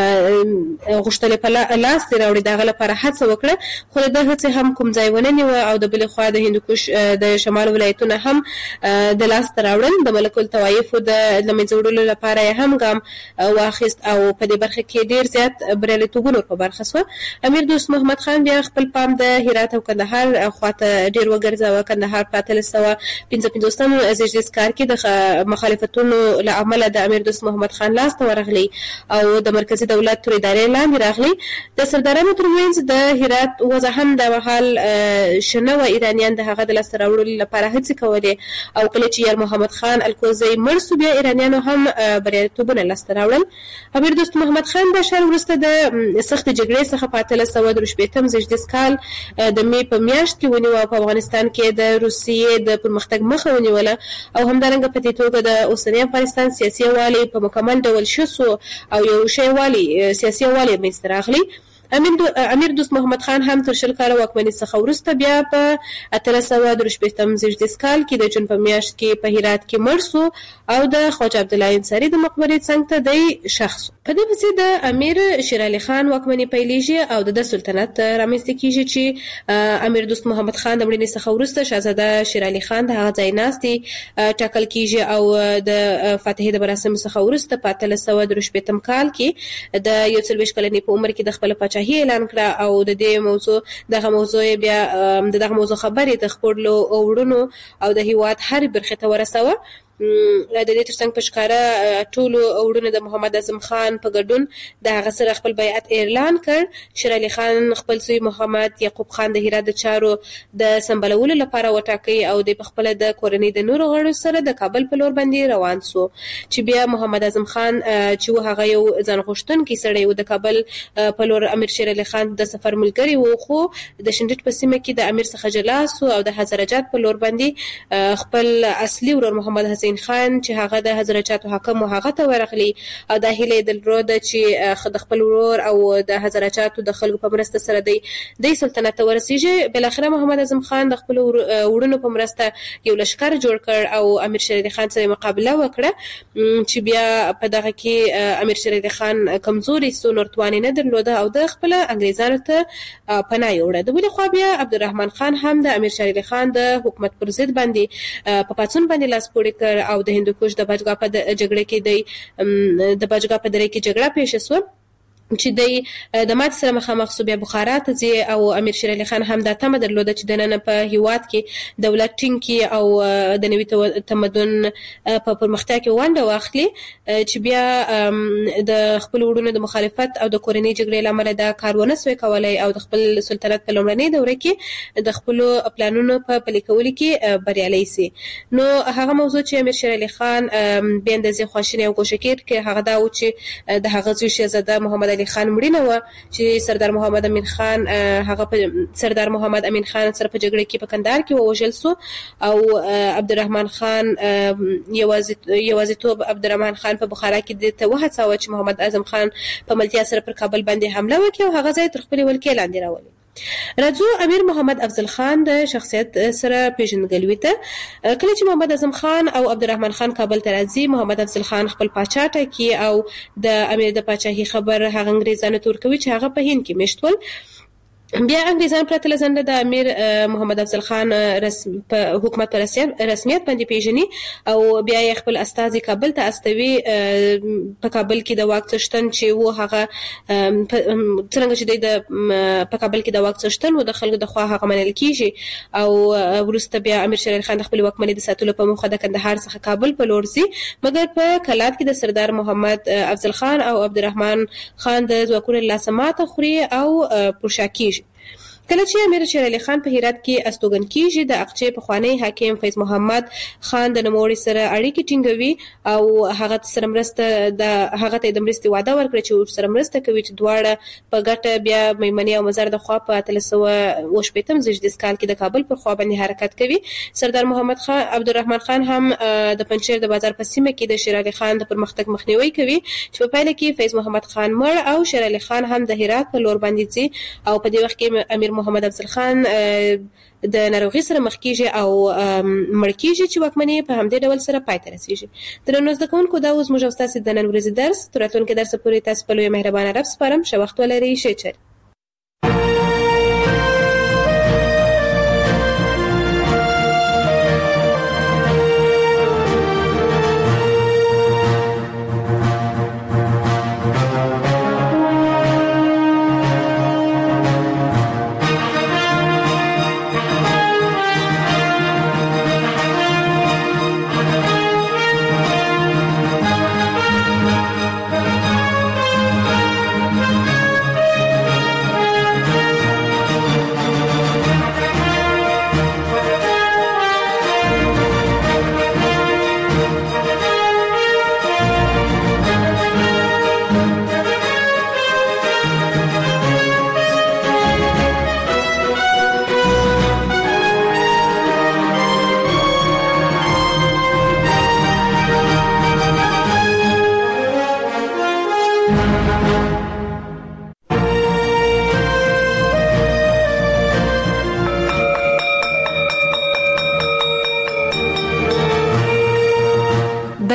غوښتلې په لاس دې راوړي د هغه لپاره هڅه وکړه، خو د هغې هم کوم ځای ونه نیوه او د بلې خوا د هندوکش د شمال ولایتونه هم د لاسته راوړل. د ملک الطوایفو د له منځه وړلو لپاره یې هم ګام واخیست او په دې برخه کې ډېر زیات بریالیتوبونو په برخه سوه. امیر دوست محمد خان بیا خپل پام د هرات او کندهار خواته ډېر وګرځاوه. کندهار په اتلس سوه پنځه پنځوسم زېږدیز کال کې د مخالفتونو له امله د امیر دوست محمد خان لاس ته ورغلی او د مرکزي دولت تر ادارې لاندې راغلی. د سردارانو ترمنځ د هرات وضع هم د مهال ښه نه وه. ایرانیان د هغه د لاسته راوړلو لپاره هڅې کولې او کله چې یار محمد خان الکوزی مړ سو بیا ایرانیانو هم بریالیتوبونه لاسته راوړل. امیر دوست محمد خان د شهر وروسته د سختې جګړې څخه په اتلس سوه درې شپېتم زېږدیز کال د مې په میاشت کې ونیوه. په افغانستان کې د روسیې د پرمختګ مخه ونیوله او همدارنګه په دې توګه د اوسني افغانستان سیاسي یووالی په مکمل ډول ښه سو او یو ښه یووالی سیاسي یووالی منځته راغلی. امیر دو... امیر دوست محمد خان هم تر شل کاله واکمنۍ څخه وروسته بیا په اتلس سوه درې شپېتم زېږدیز کال کې د جون په میاشت کې په هرات کې مړ سو او د خواجه عبدالله انصاري د مقبرې څنګ ته دی ښخ سو. په دې پسې د امیر شیر علي خان واکمنۍ پیلېږي او د سلطنت رامنځته کېږي چې امیر دوست محمد خان د مړینې څخه وروسته شهزاده شیر علي خان د هغه ځای ناستې ټاکل کېږي او د فاتحې د مراسمو څخه وروسته په اتلس سوه درې شپېتم کال کې د یو څلوېښت کلنې په عمر کې د خپله پاچاهي اعلان کړه او د دې موضوع دغه موضوع بیا د دغه موضوع خبرې د خپلو وروڼو او د هیواد هرې برخې ته ورسوه. د دې ترڅنګ په ښکاره ټولو وروڼو د محمد اعظم خان په ګډون د هغه سره خپل بیعت اعلان کړ. شیر علي خان خپل زوی محمد یعقوب خان د هرات د چارو د سمبالولو لپاره وټاکئ او د خپل د کورنۍ د نورو غړو سره د کابل په لور باندې روان سو چې بیا محمد اعظم خان چې هغه یو ځان غوښتونکی سړی و د کابل په لور امیر شیر علي خان د سفر ملګری و خو د شنډټ په سیمه کې د امیر څخه جلا سو او د هزارجات په لور باندې خپل اصلي ورور محمد حسین خان چې هغه د هزارجاتو حاکم و هغه ته ورغلی او دا هیله درلوده چې د خپل ورور او د هزارجاتو د خلکو په مرسته سره دی د سلطنت ته ورسیږي. بل اخره محمد اعظم خان د خپل وروڼو په مرسته یو لشکر جوړ کړ او امیر شیر علي خان سره مقابله وکړه چې بیا په دغه کې امیر شیر علي خان کمزوري سو نورتواني نه درلوده او د خپل انګریزانو ته پناه یوړه. د بلې خوا بیا عبدالرحمن خان هم د امیر شیر علي خان د حکومت پر ضد باندې په پاڅون باندې لاس پورې کړ او د هندوکش د باجګا په جګړه کې د د باجګا په دره کې جګړه پیښه سوه چې د د مات سره مخامخ سو. بیا بخارا ته ځي او امیر شیر علي خان هم دا تمه درلوده چې د نن په هیواد کې دولت ټینګ کړي او د نوي تمدن په پرمختیا کې ونډه واخلي چې بیا د خپل وروڼو د مخالفت او د کورنۍ جګړې له امله دا کار ونه سوی کولی او د خپل سلطنت په لومړنۍ دوره کې د خپلو پلانونو په پلي کولو کې بریالی سي. نو هغه موضوع چې امیر شیر علي خان بې اندازې خواشینی او ګوښه کېدونکی هغه دا و چې د هغه زوی شهزاده محمد علي خان مړینه وه چې سردار محمد امین خان هغه په سردار محمد امین خان سره په جګړه کې په کندهار کې ووژل سو او عبدالرحمن خان یوازیتوب عبدالرحمن خان په بخارا کې د ته وهڅاوه چې محمد اعظم خان په ملتیا سره پر کابل باندې حمله وکړي او هغه ځای تر خپلې ولکې لاندې راولي. راځو امیر محمد افضل خان د شخصیت سره پیژندګلوي ته. کله چې محمد اعظم خان او عبدالرحمن خان کابل ته راځي محمد افضل خان خپل پاچا ټاکي او د امیر د پاچاهي خبر هغه انګریزانو ته ورکوي چې هغه په هند کې میشت ول. بیا انګریزان پرته له ځنډه د امیر محمد افضل خان رسم په حکومت پر رسمیت باندې پیژني او بیا یې خپل استازي کابل ته استوي. په کابل کې د واک څښتن چې و هغه څنګه چې د په کابل کې د واک څښتن و د خلکو د خوا هغه منل کیږي او وروسته بیا امیر شیر علي خان د خپل واکمنۍ د ساتلو په موخه د کندهار څخه کابل په لور ځي مګر په کلات کې د سردار محمد افضل خان او عبدالرحمن خان د ځواکونو له لاسه ماته خوري او پرشا کیږي. کله چې امیر شیر علي خان په هرات کې استوګن کیږي د اقچې پخوانی حاکم فیض محمد خان د نوموړي سره اړیکې ټینګوي او هغه سره مرسته د هغه ته د مرستې وعده ورکړي چې سره مرسته کوي چې دواړه په ګټه بیا میمنې او مزار د خوا په اتلس سوه اوه شپېتم زېږدیز کال کې د کابل پر خوا باندې حرکت کوي. سردار محمد خان عبدالرحمن خان هم د پنجشیر د بازار په سیمه کې د شیر علي خان د پرمختګ مخنیوي کوي چې په پایله کې فیض محمد خان مړ او شیر علي خان هم د هرات په لور باندې ځي او په دې وخت کې امیر محمد افضل خان د ناروغي سره مخ کیږي او مړ کیږي چې واکمنۍ په همدې ډول سره پای ته رسیږي. درنو زده کوونکو دا اوس موږ ستاسو د نن ورځې درس تر راتلونکي درس پورې تاسو په لوی مهربانه رب سپارم. ښه وخت ولرئ. ښه چر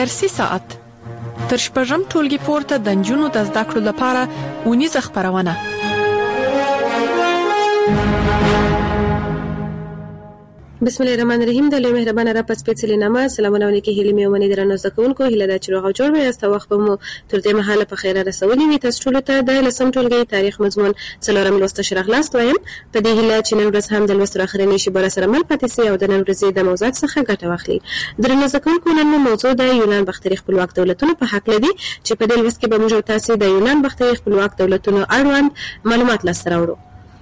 درسي ساعت تر شپږم ټولګي پورته د نجونو د زده کړو لپاره اونیزه خپرونه. بسم الله الرحمن الرحیم. د لوی مهربان رب سپیڅلې نامه سلامونه ونکي هلي مې ومنې درنو زکونکو هله د چروغ جوړ وي است وخت به مو تر دې مهاله په خیره رسولې وي. تاسو ټول ته د لسم ټولګي تاریخ مضمون څلورم لوست شرح لاست وایم. په دې هله چې نن ورځ هم د لوست اخرنی شي بر سره مل پاتې سي او د نن ورځې د موضوعات څخه ګټه واخلي. درنو زکونکو نن موضوع د یونان بختري خپلواک دولتونو په حق لدی چې په دې لوست کې به موږ تاسو د یونان بختري خپلواک دولتونو اړوند معلومات لاسته راوړو.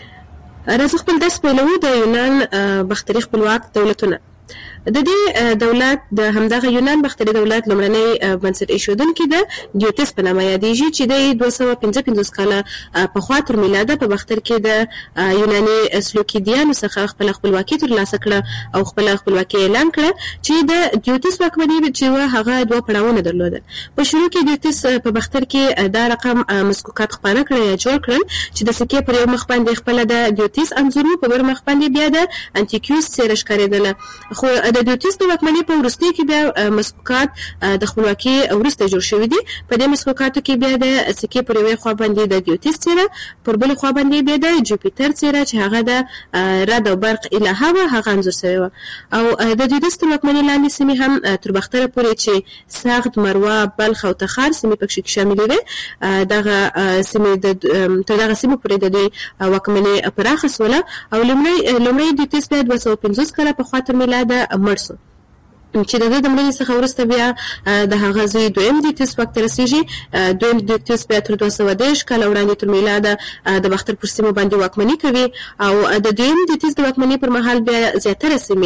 راځو خپل درس پیلوو د یونان بختري خپلواک دولتونه. د دې دولت د همدغه یونان بختري دولت لومړنی بنسټ ایښودونکی د دیوتس په نامه یادېږي چې د دوه سوه پنځه پنځوس کاله پخوا تر میلاده په بختر کې د یوناني سلوکیدیانو څخه خپل خپلواکي ترلاسه کړه او خپل خپلواکي اعلان کړه چې د دیوتس واکمني چې هغه دوه پړاوونه درلودل. په شروع کې دیوتس په بختر کې دا رقم مسکوکات خپاره کړ یا جوړ کړل چې د سکې پر یو مخ باندې خپل د دیوتس انځور په بل مخ باندې بیا د انټیکیوس څیره ښکارېدله. خو د دیوتس د واکمنۍ په وروستي کې بیا مسکوکات د خپلواکي وروسته جوړ شوي دي. په دې مسکوکاتو کې بیا د سکې پر یوې خوا باندې د دیوتس څیره، پر بلې خوا باندې بیا د جوپیټر څیره چې هغه د رد او برق الهه وه هغه انځور شوی وه. او د دیوتس تر واکمنۍ لاندې سیمې هم تر بختره پورې چې سغد، مروه، بلخ او تخار سیمې پکې شاملې وې. دغه سیمې تر دغه سیمې پورې د دوی واکمنۍ پراخه سوله او لومړی دیوتس بیا دوه سوه پنځوس کاله پخوا تر میلاده مړ شو چې د د مړینې څخه وروسته بیا د هغه زوی دویم دیوتس واک ته رسېږي. دویم دیوتس بیا تر دوه سوه دېرش کاله وړاندې تر میلاده د بختر پر سیمو باندې واکمني کوي او د دویم دیوتس د واکمنۍ پر مهال بیا زیاتره سیمې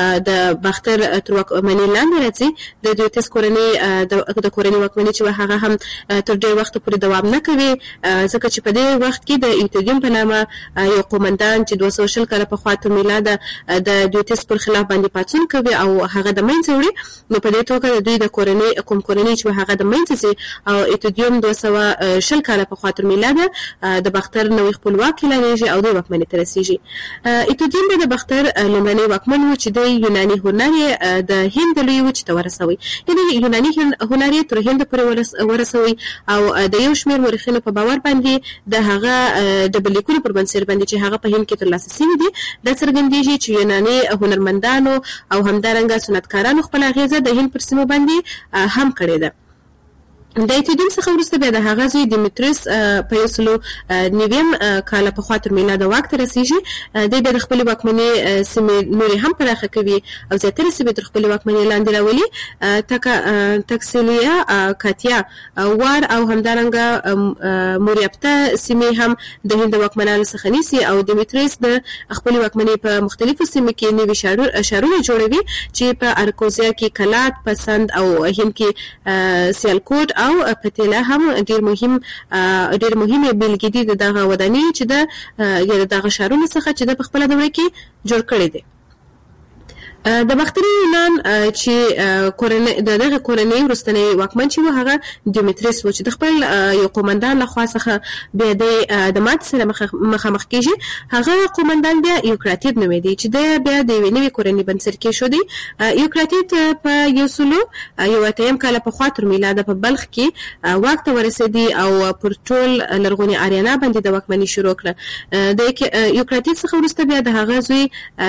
د بختر تر واکمنۍ لاندې راځي. د دیوتس کورنۍ د کورنۍ واکمني چې هغه هم تر ډېر وخته پورې دوام نه کوي ځکه چې په دې وخت کې د ایتودیم په نامه یو قومندان چې دوه سوه شل کاله پخوا تر میلاده د دیوتس پر خلاف باندې پاڅون کوي او هغه د منځ وړي. نو په دې توګه د دوی د کورنۍ کوم کورنۍ چې هغه د منځ سي او ایتودیم دوه سوه شل کاله پخوا تر میلاده د بختر نوې خپلواک اعلانېږي او د واکمنۍ ته رسېږي. ایتودیم د بختر لومړنی واکمن و چې د یوناني هنر د هند لوی وچې ته ورسوي، یعنې یوناني هنر یې تر هند پورې ورسوي او د یو شمېر مورخینو په باور باندې د هغه د بلیکونو پر بنسټ باندې چې هغه په هند کې ترلاسه شوي دي دا څرګندېږي چې یوناني هنرمندانو او همدارنګه سنتکارانو خپل اغیزه د هند پر سیمو باندې هم کړې ده. د ایتودیم څخه وروسته بیا د هغه زوی دیمیتریوس په یو سلو نویم کاله پخوا تر میلاده واک ته رسېږي. دی بیا د خپلې واکمنۍ سیمې نورې هم پراخه کوي او زیاتره سیمې تر خپلې واکمنۍ لاندې راولي. تکسیلیا، کاتیا، وار او همدارنګه موریپته سیمې هم د هند د واکمنانو څخه نیسي او دیمیتریوس د خپلې واکمنۍ په مختلفو سیمو کې نوي ښارونه جوړوي چې په ارکوزیا کې کلات، پسند او هند کې سیالکوټ او پتیلا هم ډیر مهم ډیر مهمه بیلګې دي د دغه ودانۍ چې د یا دغه ښارونو څخه چې د خپل دوره کې جوړ کړي دي. د بختري یونان چې کورنۍ دغه کورنۍ وروستنی واکمن چې و هغه دیمیتریوس و چې د خپل یو قومندان لخوا څخه بیا د مات سره مخامخ کېږي. هغه قومندان بیا یوکراتید نومېدی چې د بیا د یوې نوې کورنۍ بنسټ کېښودی. یوکراتید په یو سلو یو اتیم کاله پخوا تر میلاده په بلخ کې واک ته ورسېدی او پر ټول لرغوني آریانا باندې د واکمنۍ شروع کړه. د یوکراتید څخه وروسته بیا د هغه زوی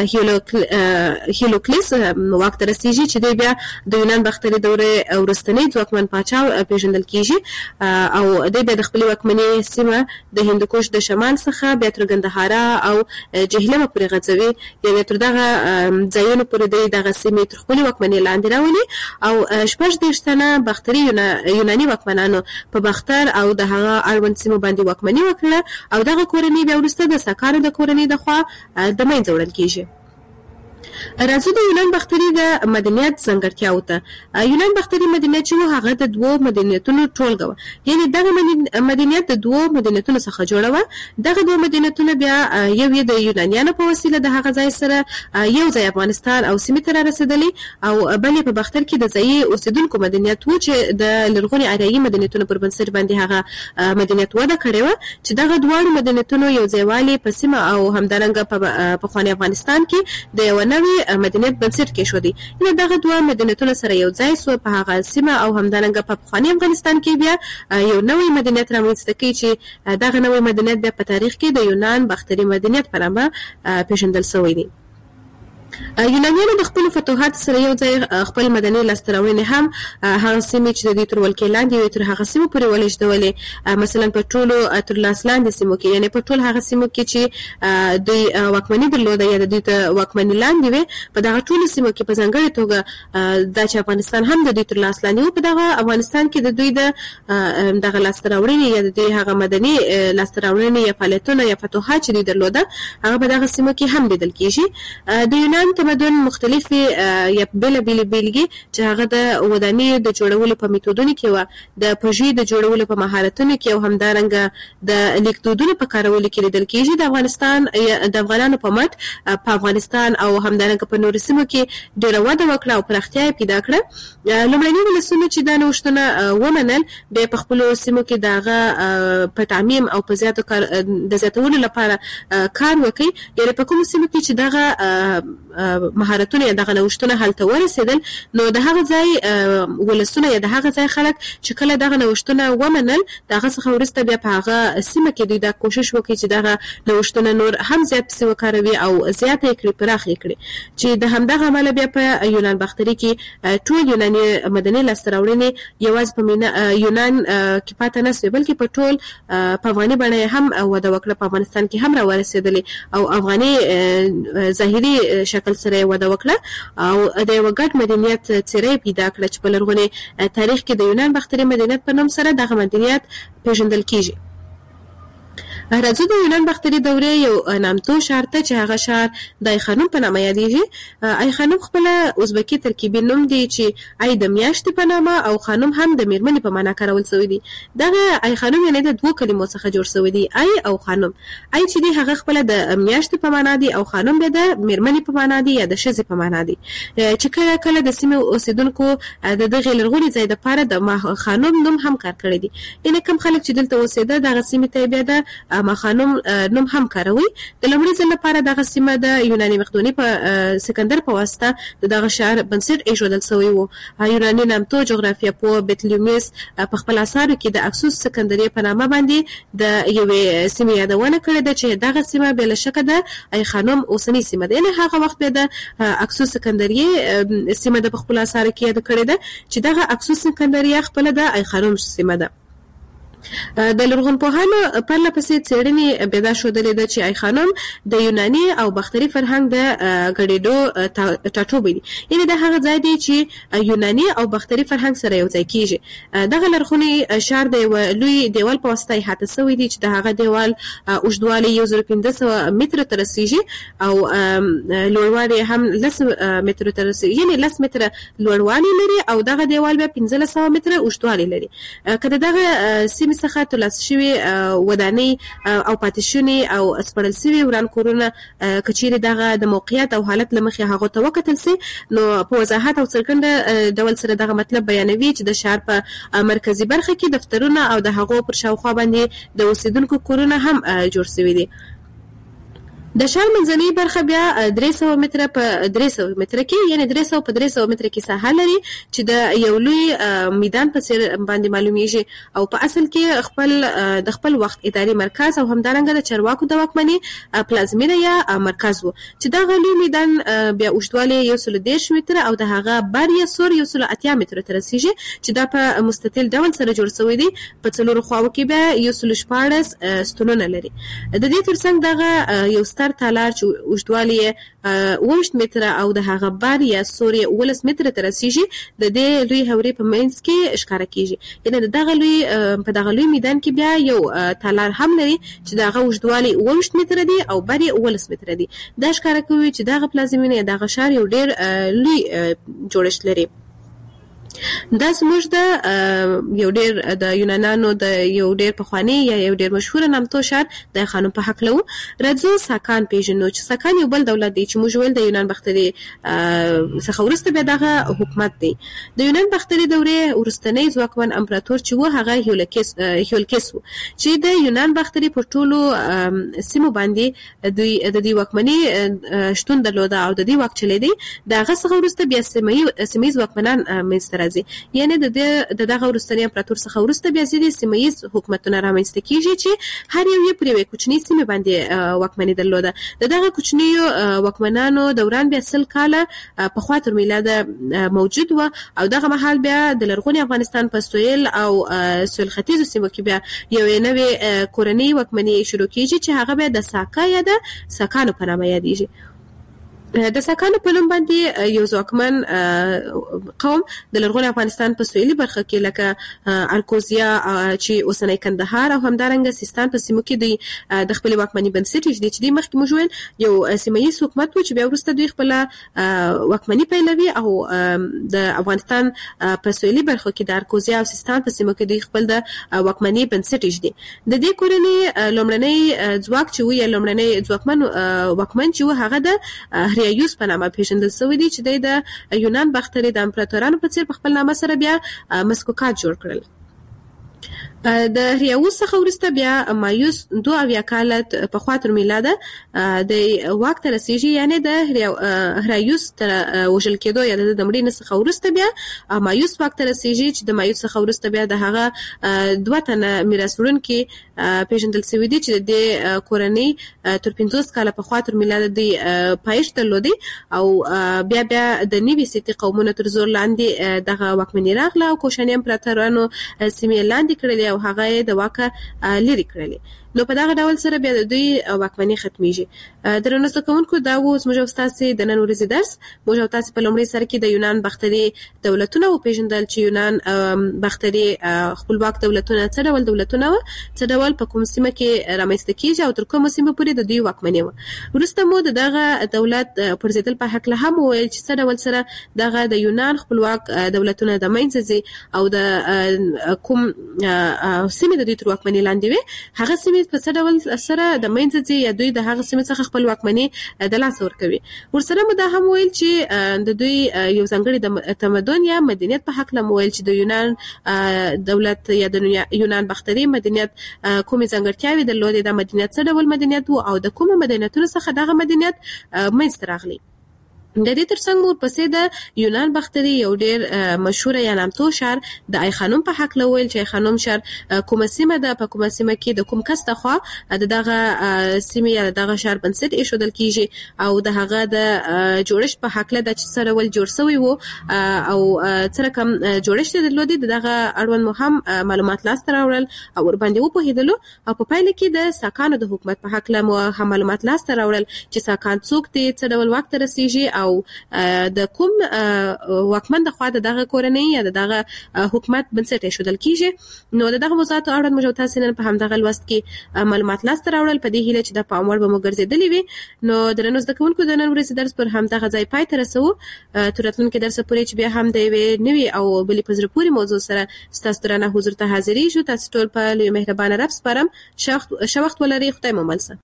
هیلو کلیس واک ته رسېږي چې دی بیا د یونان بختري دورې وروستنی ځواکمن پاچا پیژندل کېږي او دی بیا د خپلې واکمنۍ سیمه د هندوکش د شمال څخه بیا تر ګندهارا او جهلمه پورې غځوي. یعنې تر دغه ځایونو پورې دی دغه سیمې تر خپلې واکمنۍ لاندې راولي او شپږ دېرش تنه بختري یوناني واکمنانو په بختر او د هغه اړوند سیمو باندې واکمني وکړه او دغه کورنۍ بیا وروسته د ساکانو د کورنۍ د خوا د منځه وړل کېږي. راځو د یونان بختري د مدنیت ځانګړتیاو ته. یونان بختري مدنیت چې و هغه د دوو مدنیتونو ټولګه وه، یعنې دغه مدنیت د دوو مدنیتونو څخه جوړه وه. دغه دوه مدنیتونه بیا یو یې د یونانیانو په وسیله د هغه ځای سره یو ځای افغانستان او سیمې ته رارسېدلی او بل یې په بختر کې د ځایي اوسېدونکو مدنیت و چې د لرغوني اریایي مدنیتونو پر بنسټ باندې هغه مدنیت وده کړې وه چې دغه دواړو مدنیتونو یو ځایوالی په سیمه او همدارنګه په پخواني افغانستان کې د یوه نوې مدنیت بنسټ کېښودی. نو دغه دوه مدنیتونه سره یو ځای سو په هغه سیمه او همدارنګه په پخواني افغانستان کې بیا یو نوې مدنیت رامنځته کوي چې دغه نوې مدنیت بیا په تاریخ کې د یونان باختري مدنیت په نامه پیژندل شوی دی. یونانیانو د خپل فتوحات سره یو ځای خپل مدني لاسته راوړنې هم هغه سیمې چې د دې تر ولکې لاندې وي تر هغه سیمو پورې ولېږدولې. مثلا په ټولو تر لاس لاندې سیمو کې یعنې په ټول هغه سیمو کې چې دوی واکمني درلوده یا د دوی ته واکمني لاندې وي په دغه ټولو سیمو کې په ځانګړې توګه دا چې افغانستان هم د دوی تر لاس لاندې و په دغه افغانستان کې د دوی د دغه لاسته راوړنې یا د دوی هغه مدني لاسته راوړنې یا فعالیتونه یا فتوحات چې دوی درلوده هغه په دغه سیمو کې هم لیدل کېږي. د یونان تمدن مختلفې یا بېلابېلې بېلګې چې هغه د ودانیو د جوړولو په میتودونو کې وه، د پژې د جوړولو په مهارتونو کې او همدارنګه د لیکدودونو په کارولو کې لیدل کېږي. د افغانستان د افغانانو په مټ په افغانستان او همدارنګه په نورو سیمو کې ډېره وده وکړه او پراختیا یې پیدا کړه. لومړني ولسونه چې دا نوښتونه ومنل بیا په خپلو سیمو کې د هغه په تعمیم او په زیاتو کار د زیاتولو لپاره کار وکړي. یعنې په کومو سیمو کې چې دغه مهارتونه یا دغه نوښتونه هلته ورسېدل نو د هغه ځای ولسونه یا د هغه ځای خلک چې کله دغه نوښتونه ومنل د هغه څخه وروسته بیا په هغه سیمه کې دوی دا کوشش وکړي چې دغه نوښتونه نور هم زیات پسې وکاروي او زیاته یې کړي پراخ یې کړي چې د همدغه امله بیا په یونان باختري کې ټول یوناني مدني لاسته راوړنې یوازې په یونان کې پاتې نه سوې بلکې په ټول په افغاني بڼه یې هم وده وکړه، په افغانستان کې هم راورسېدلې او افغاني ظاهري شکل سره وده وکړه او د یو ګډ مدنیت څېره پیدا کړه چې په لرغوني تاریخ کې د یونان باختري مدنیت په نوم سره دغه مدنیت پیژندل کیږي. راځو د یونان باختري دورې یو نامتو ښار ته چې هغه ښار د ای خانوم په نامه یادېږي. ای خانوم خپله ازبکي ترکیبي نوم دی چې ای د میاشتې په نامه او خانوم هم د میرمنې په معنا کارول شوی دی. دغه ای خانوم یعنې د دوو کلمو څخه جوړ شوی دی، ای او خانوم. ای چې دی هغه خپله د میاشتې په معنا دی او خانوم بیا د میرمنې په معنا دی یا د ښځې په معنا دی چې کله کله د سیمې اوسېدونکو د دغې لرغوني ځای دپاره د خانوم نوم هم کار کړی دی. یعنې کوم خلک چې دلته اوسېده دغه سیمې ته بیا د ما خانوم نوم هم کاروي. د لومړي ځل لپاره دغه سیمه د یوناني مقدوني په سکندر په واسطه د دغه ښار بنسټ ایښودل شوی و. یوناني نامتو جغرافیه پوه بطلیموس په خپل اثارو کې د اکسوس سکندریې په نامه باندې د یوې سیمې یادونه کړې ده چې دغه سیمه بې له شکه د ای خانوم اوسنۍ سیمه ده. یعنې هغه وخت بیا د اکسوس سکندریې سیمه ده په خپلو اثارو کې یاده کړې ده چې دغه اکسوس سکندریه خپله د ای خانوم سیمه ده. د لرغونپوهانو پرله پسې څېړنې بیا دا ښودلې ده چې ای خانوم د یوناني او باختري فرهنګ د ګډېدو ټاټوبی دی. یعنې دا هغه ځای دی چې یوناني او باختري فرهنګ سره یو ځای کېږي. دغه لرغونی ښار د یوه لوی دیوال په واسطه احاطه شوی دی چې د هغه دیوال اوږدوالی یو زر پنځه سوه مترو ته رسېږي او لوړوالی هم لس مترو ته رسېږي، یعنې لس متره لوړوالی لري او دغه دیوال بیا پنځلس سوه متره اوږدوالی لري. که د دغه سیمې څخه ترلاسه شوي ودانۍ او پاتې شونې او سپړل شوي وران کورونه که چیرې دغه د موقعیت او حالت له مخې هغو ته وکتل سي نو په وضاحت او څرګنده ډول سره دغه مطلب بیانوي چې د ښار په مرکزي برخه کې دفترونه او د هغو پر شاوخوا باندې د اوسېدونکو کورونه هم جوړ شوي دي. د ښار منځنۍ برخه بیا درې سوه متره په درې سوه متره کې یعنې درې سوه په درې سوه متره کې ساحه لري چې د یو لوی میدان په څېر باندې معلومیږي او په اصل کې خپل د خپل وخت اداري مرکز او همدارنګه د چارواکو د واکمنۍ پلازمینه یا مرکز و چې دغه لوی میدان بیا اوږدوالی یو سلو دېرش متره او د هغه بر یا سور یو سلو اتیا مترو ته رسېږي چې دا په مستطیل ډول سره جوړ شوی دی. په څلورو خواوو کې بیا یو سلو شپاړس ستونونه لري. د دې تر څنګ دغه یو ستر تالار چې اوږدوالی یې اوویشت متره او د هغه بر یا سور یې اوولس متره ته رسېږي د دې لوی هورې په منځ کې ښکاره کېږي. یعنې د دغه لوی په دغه لوی میدان کې بیا یو تالار هم لري چې د هغه اوږدوالی اوویشت متره دی او بر یې اوولس متره دی. دا ښکاره کوي چې دغه پلازمینه یا دغه ښار یو ډېر لوی جوړښت لري. دا زموږ د یو ډیر د یونانانو د یو ډیر پخوانی یا یو ډیر مشهور نامتو شعر د خانم په حق لو راځو ساکان پیژنو چې ساکان یو بل دولت دی چې موږ ول د یونان باختري څخه ورسته به دغه حکومت دی د یونان باختري دورې ورستنی ځواکمن امپراتور چې و هغه هیولکس هیولکس چې د یونان باختري په ټولو سیمو باندې د د دې واکمنۍ شتون درلوده او د دې واک چلې دی دغه څخه ورسته بیا سیمې سیمې ځواکمنان منځ یعنی د دغه ورستنی امپراتور څخه ورسته بیا ځینې سیمه‌ییز حکومتونه رامنځته کیږي چې هر یو یې پر یوې کوچنۍ سیمې باندې واکمني درلوده د دغه کوچنیو واکمنانو دوران بیا سل کاله په خوا تر میلاد موجود و او دغه مهال بیا د لرغوني افغانستان په سویل او سویل ختیځو سیمو کې بیا یو نوې کورنۍ واکمني شروع کیږي چې هغه به د ساکا یا د ساکانو په نامه یادیږي د ساکانو په نوم باندې یو ځواکمن قوم د لرغوني افغانستان په سویلي برخه کې لکه ارکوزیا چې اوسنۍ کندهار او همدارنګه سیستان په سیمو کې د د خپل واکمنۍ بنسټ ایښودي چې د مخکې موږ ویل یو سیمه‌ییز حکومت و چې بیا وروسته دوی خپل واکمنۍ پیلوي او د افغانستان په سویلي برخه کې د ارکوزیا او سیستان په سیمو کې دوی خپل د واکمنۍ بنسټ ایښودي د دې کورنۍ لومړنۍ ځواک چې وی لومړنۍ ځواکمن واکمن چې و هغه د ریایوس په نامه پیژندل شوی دی چې د یونان باختري د امپراتورانو په څیر په خپل نامه سره بیا مسکوکات جوړ کړل د ریاوس څخه ورسته بیا مایوس دوه اویا کاله په خوا تر میلاد د واک تر رسیږي یعنی د ریاوس تر وژل کېدو یا د دمړې څخه ورسته بیا مایوس واک تر رسیږي چې د مایوس څخه ورسته بیا د هغه دوه تنه میراث وړونکي پیژندل شوی دي چې د کورنۍ تر پنځوس کاله په خوا تر میلاد د پایښت درلودي او بیا بیا د نیوي سیتي قومونو تر زور لاندې دغه واکمنۍ راغله او کوشاني امپراتورانو سیمې لاندې کړلې او هغه د واکه لري کړلې نو په دغه ډول سره بیا د دوی واکمنۍ ختمیږي درنو زده کوونکو دا و زموږ استاد د نن ورځې درس موږ تاسو په لومړي سر کې د یونان باختري دولتونه او پیژندل چې یونان باختري خپلواک دولتونه څه ډول دولتونه و څه ډول په کوم سیمه کې رامنځته کیږي او تر کومه سیمه پورې د دوی واکمنۍ و وروسته مو دغه دولت پرځیدل په حق له هم ویل چې څه ډول سره دغه د یونان خپلواک دولتونه د منځ او د کوم سیمه د دوی تر واکمنۍ لاندې وي هغه سیمه په څه ډول سره د منځ یا دوی د هغه سیمه څخه خپل واکمنۍ د لاس ورکوي ورسره مو دا هم ویل چې د دوی یو ځانګړي د تمدن یا مدنیت په حق لم ویل چې د یونان دولت یا د یونان باختري مدنیت کومې ځانګړتیاوې درلودې د مدنیت څه ډول مدنیت او د کومه مدنیتونو څخه دغه مدنیت منځ راغلی د دې ترڅنګ مو پسې د یونان باختري یو ډیر مشهور یا نامتو شعر د آی خانم په حق لویل چې خانم شعر کومه سیمه ده په کومه سیمه کې د کوم کس ته خو د دغه سیمه یا دغه شعر بنسټ ایښودل کیږي او د هغه د جوړښت په حق له د چې سره ول جوړ شوی وو او سره کوم جوړښت درلودي دغه اړوند مهم معلومات لاس تر راوړل او ور باندې و په هیدلو او په پایله کې د ساکانو د حکومت په حق له مهم معلومات لاس تر راوړل چې ساکان څوک دي څه ډول وخت رسیږي او د کوم واکمن د خوا دغه کورنۍ یا دغه حکومت بنسټ ایښودل کیږي نو دغه موضوعات اړوند موږ تاسو نن په همدغه لوست کې معلومات لاس ته راوړل په دې هیله چې د پام وړ به مو ګرځېدلې وي نو درنو زده کوونکو د نن ورځې درس پر همدغه ځای پای ته رسوو تر راتلونکي درس پورې چې بیا هم د یوې نوې او بلې په زړه پورې موضوع سره ستاسو درانه حضور ته حاضرېږو تاسو ټول په لوی مهربانه رب سپارم ښه وخت ولرئ خدای مو مل شه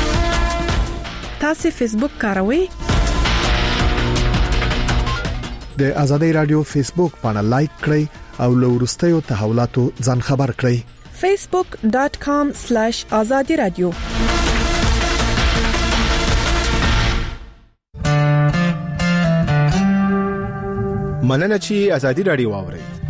تاسو فیسبوک کاروئ د ازادي رادیو فیسبوک باندې لایک کړئ او له ورستیو تحولاتو ځان خبر کړئ facebook dot com slash azadi radio. مننه چې ازادي رادیو واورئ.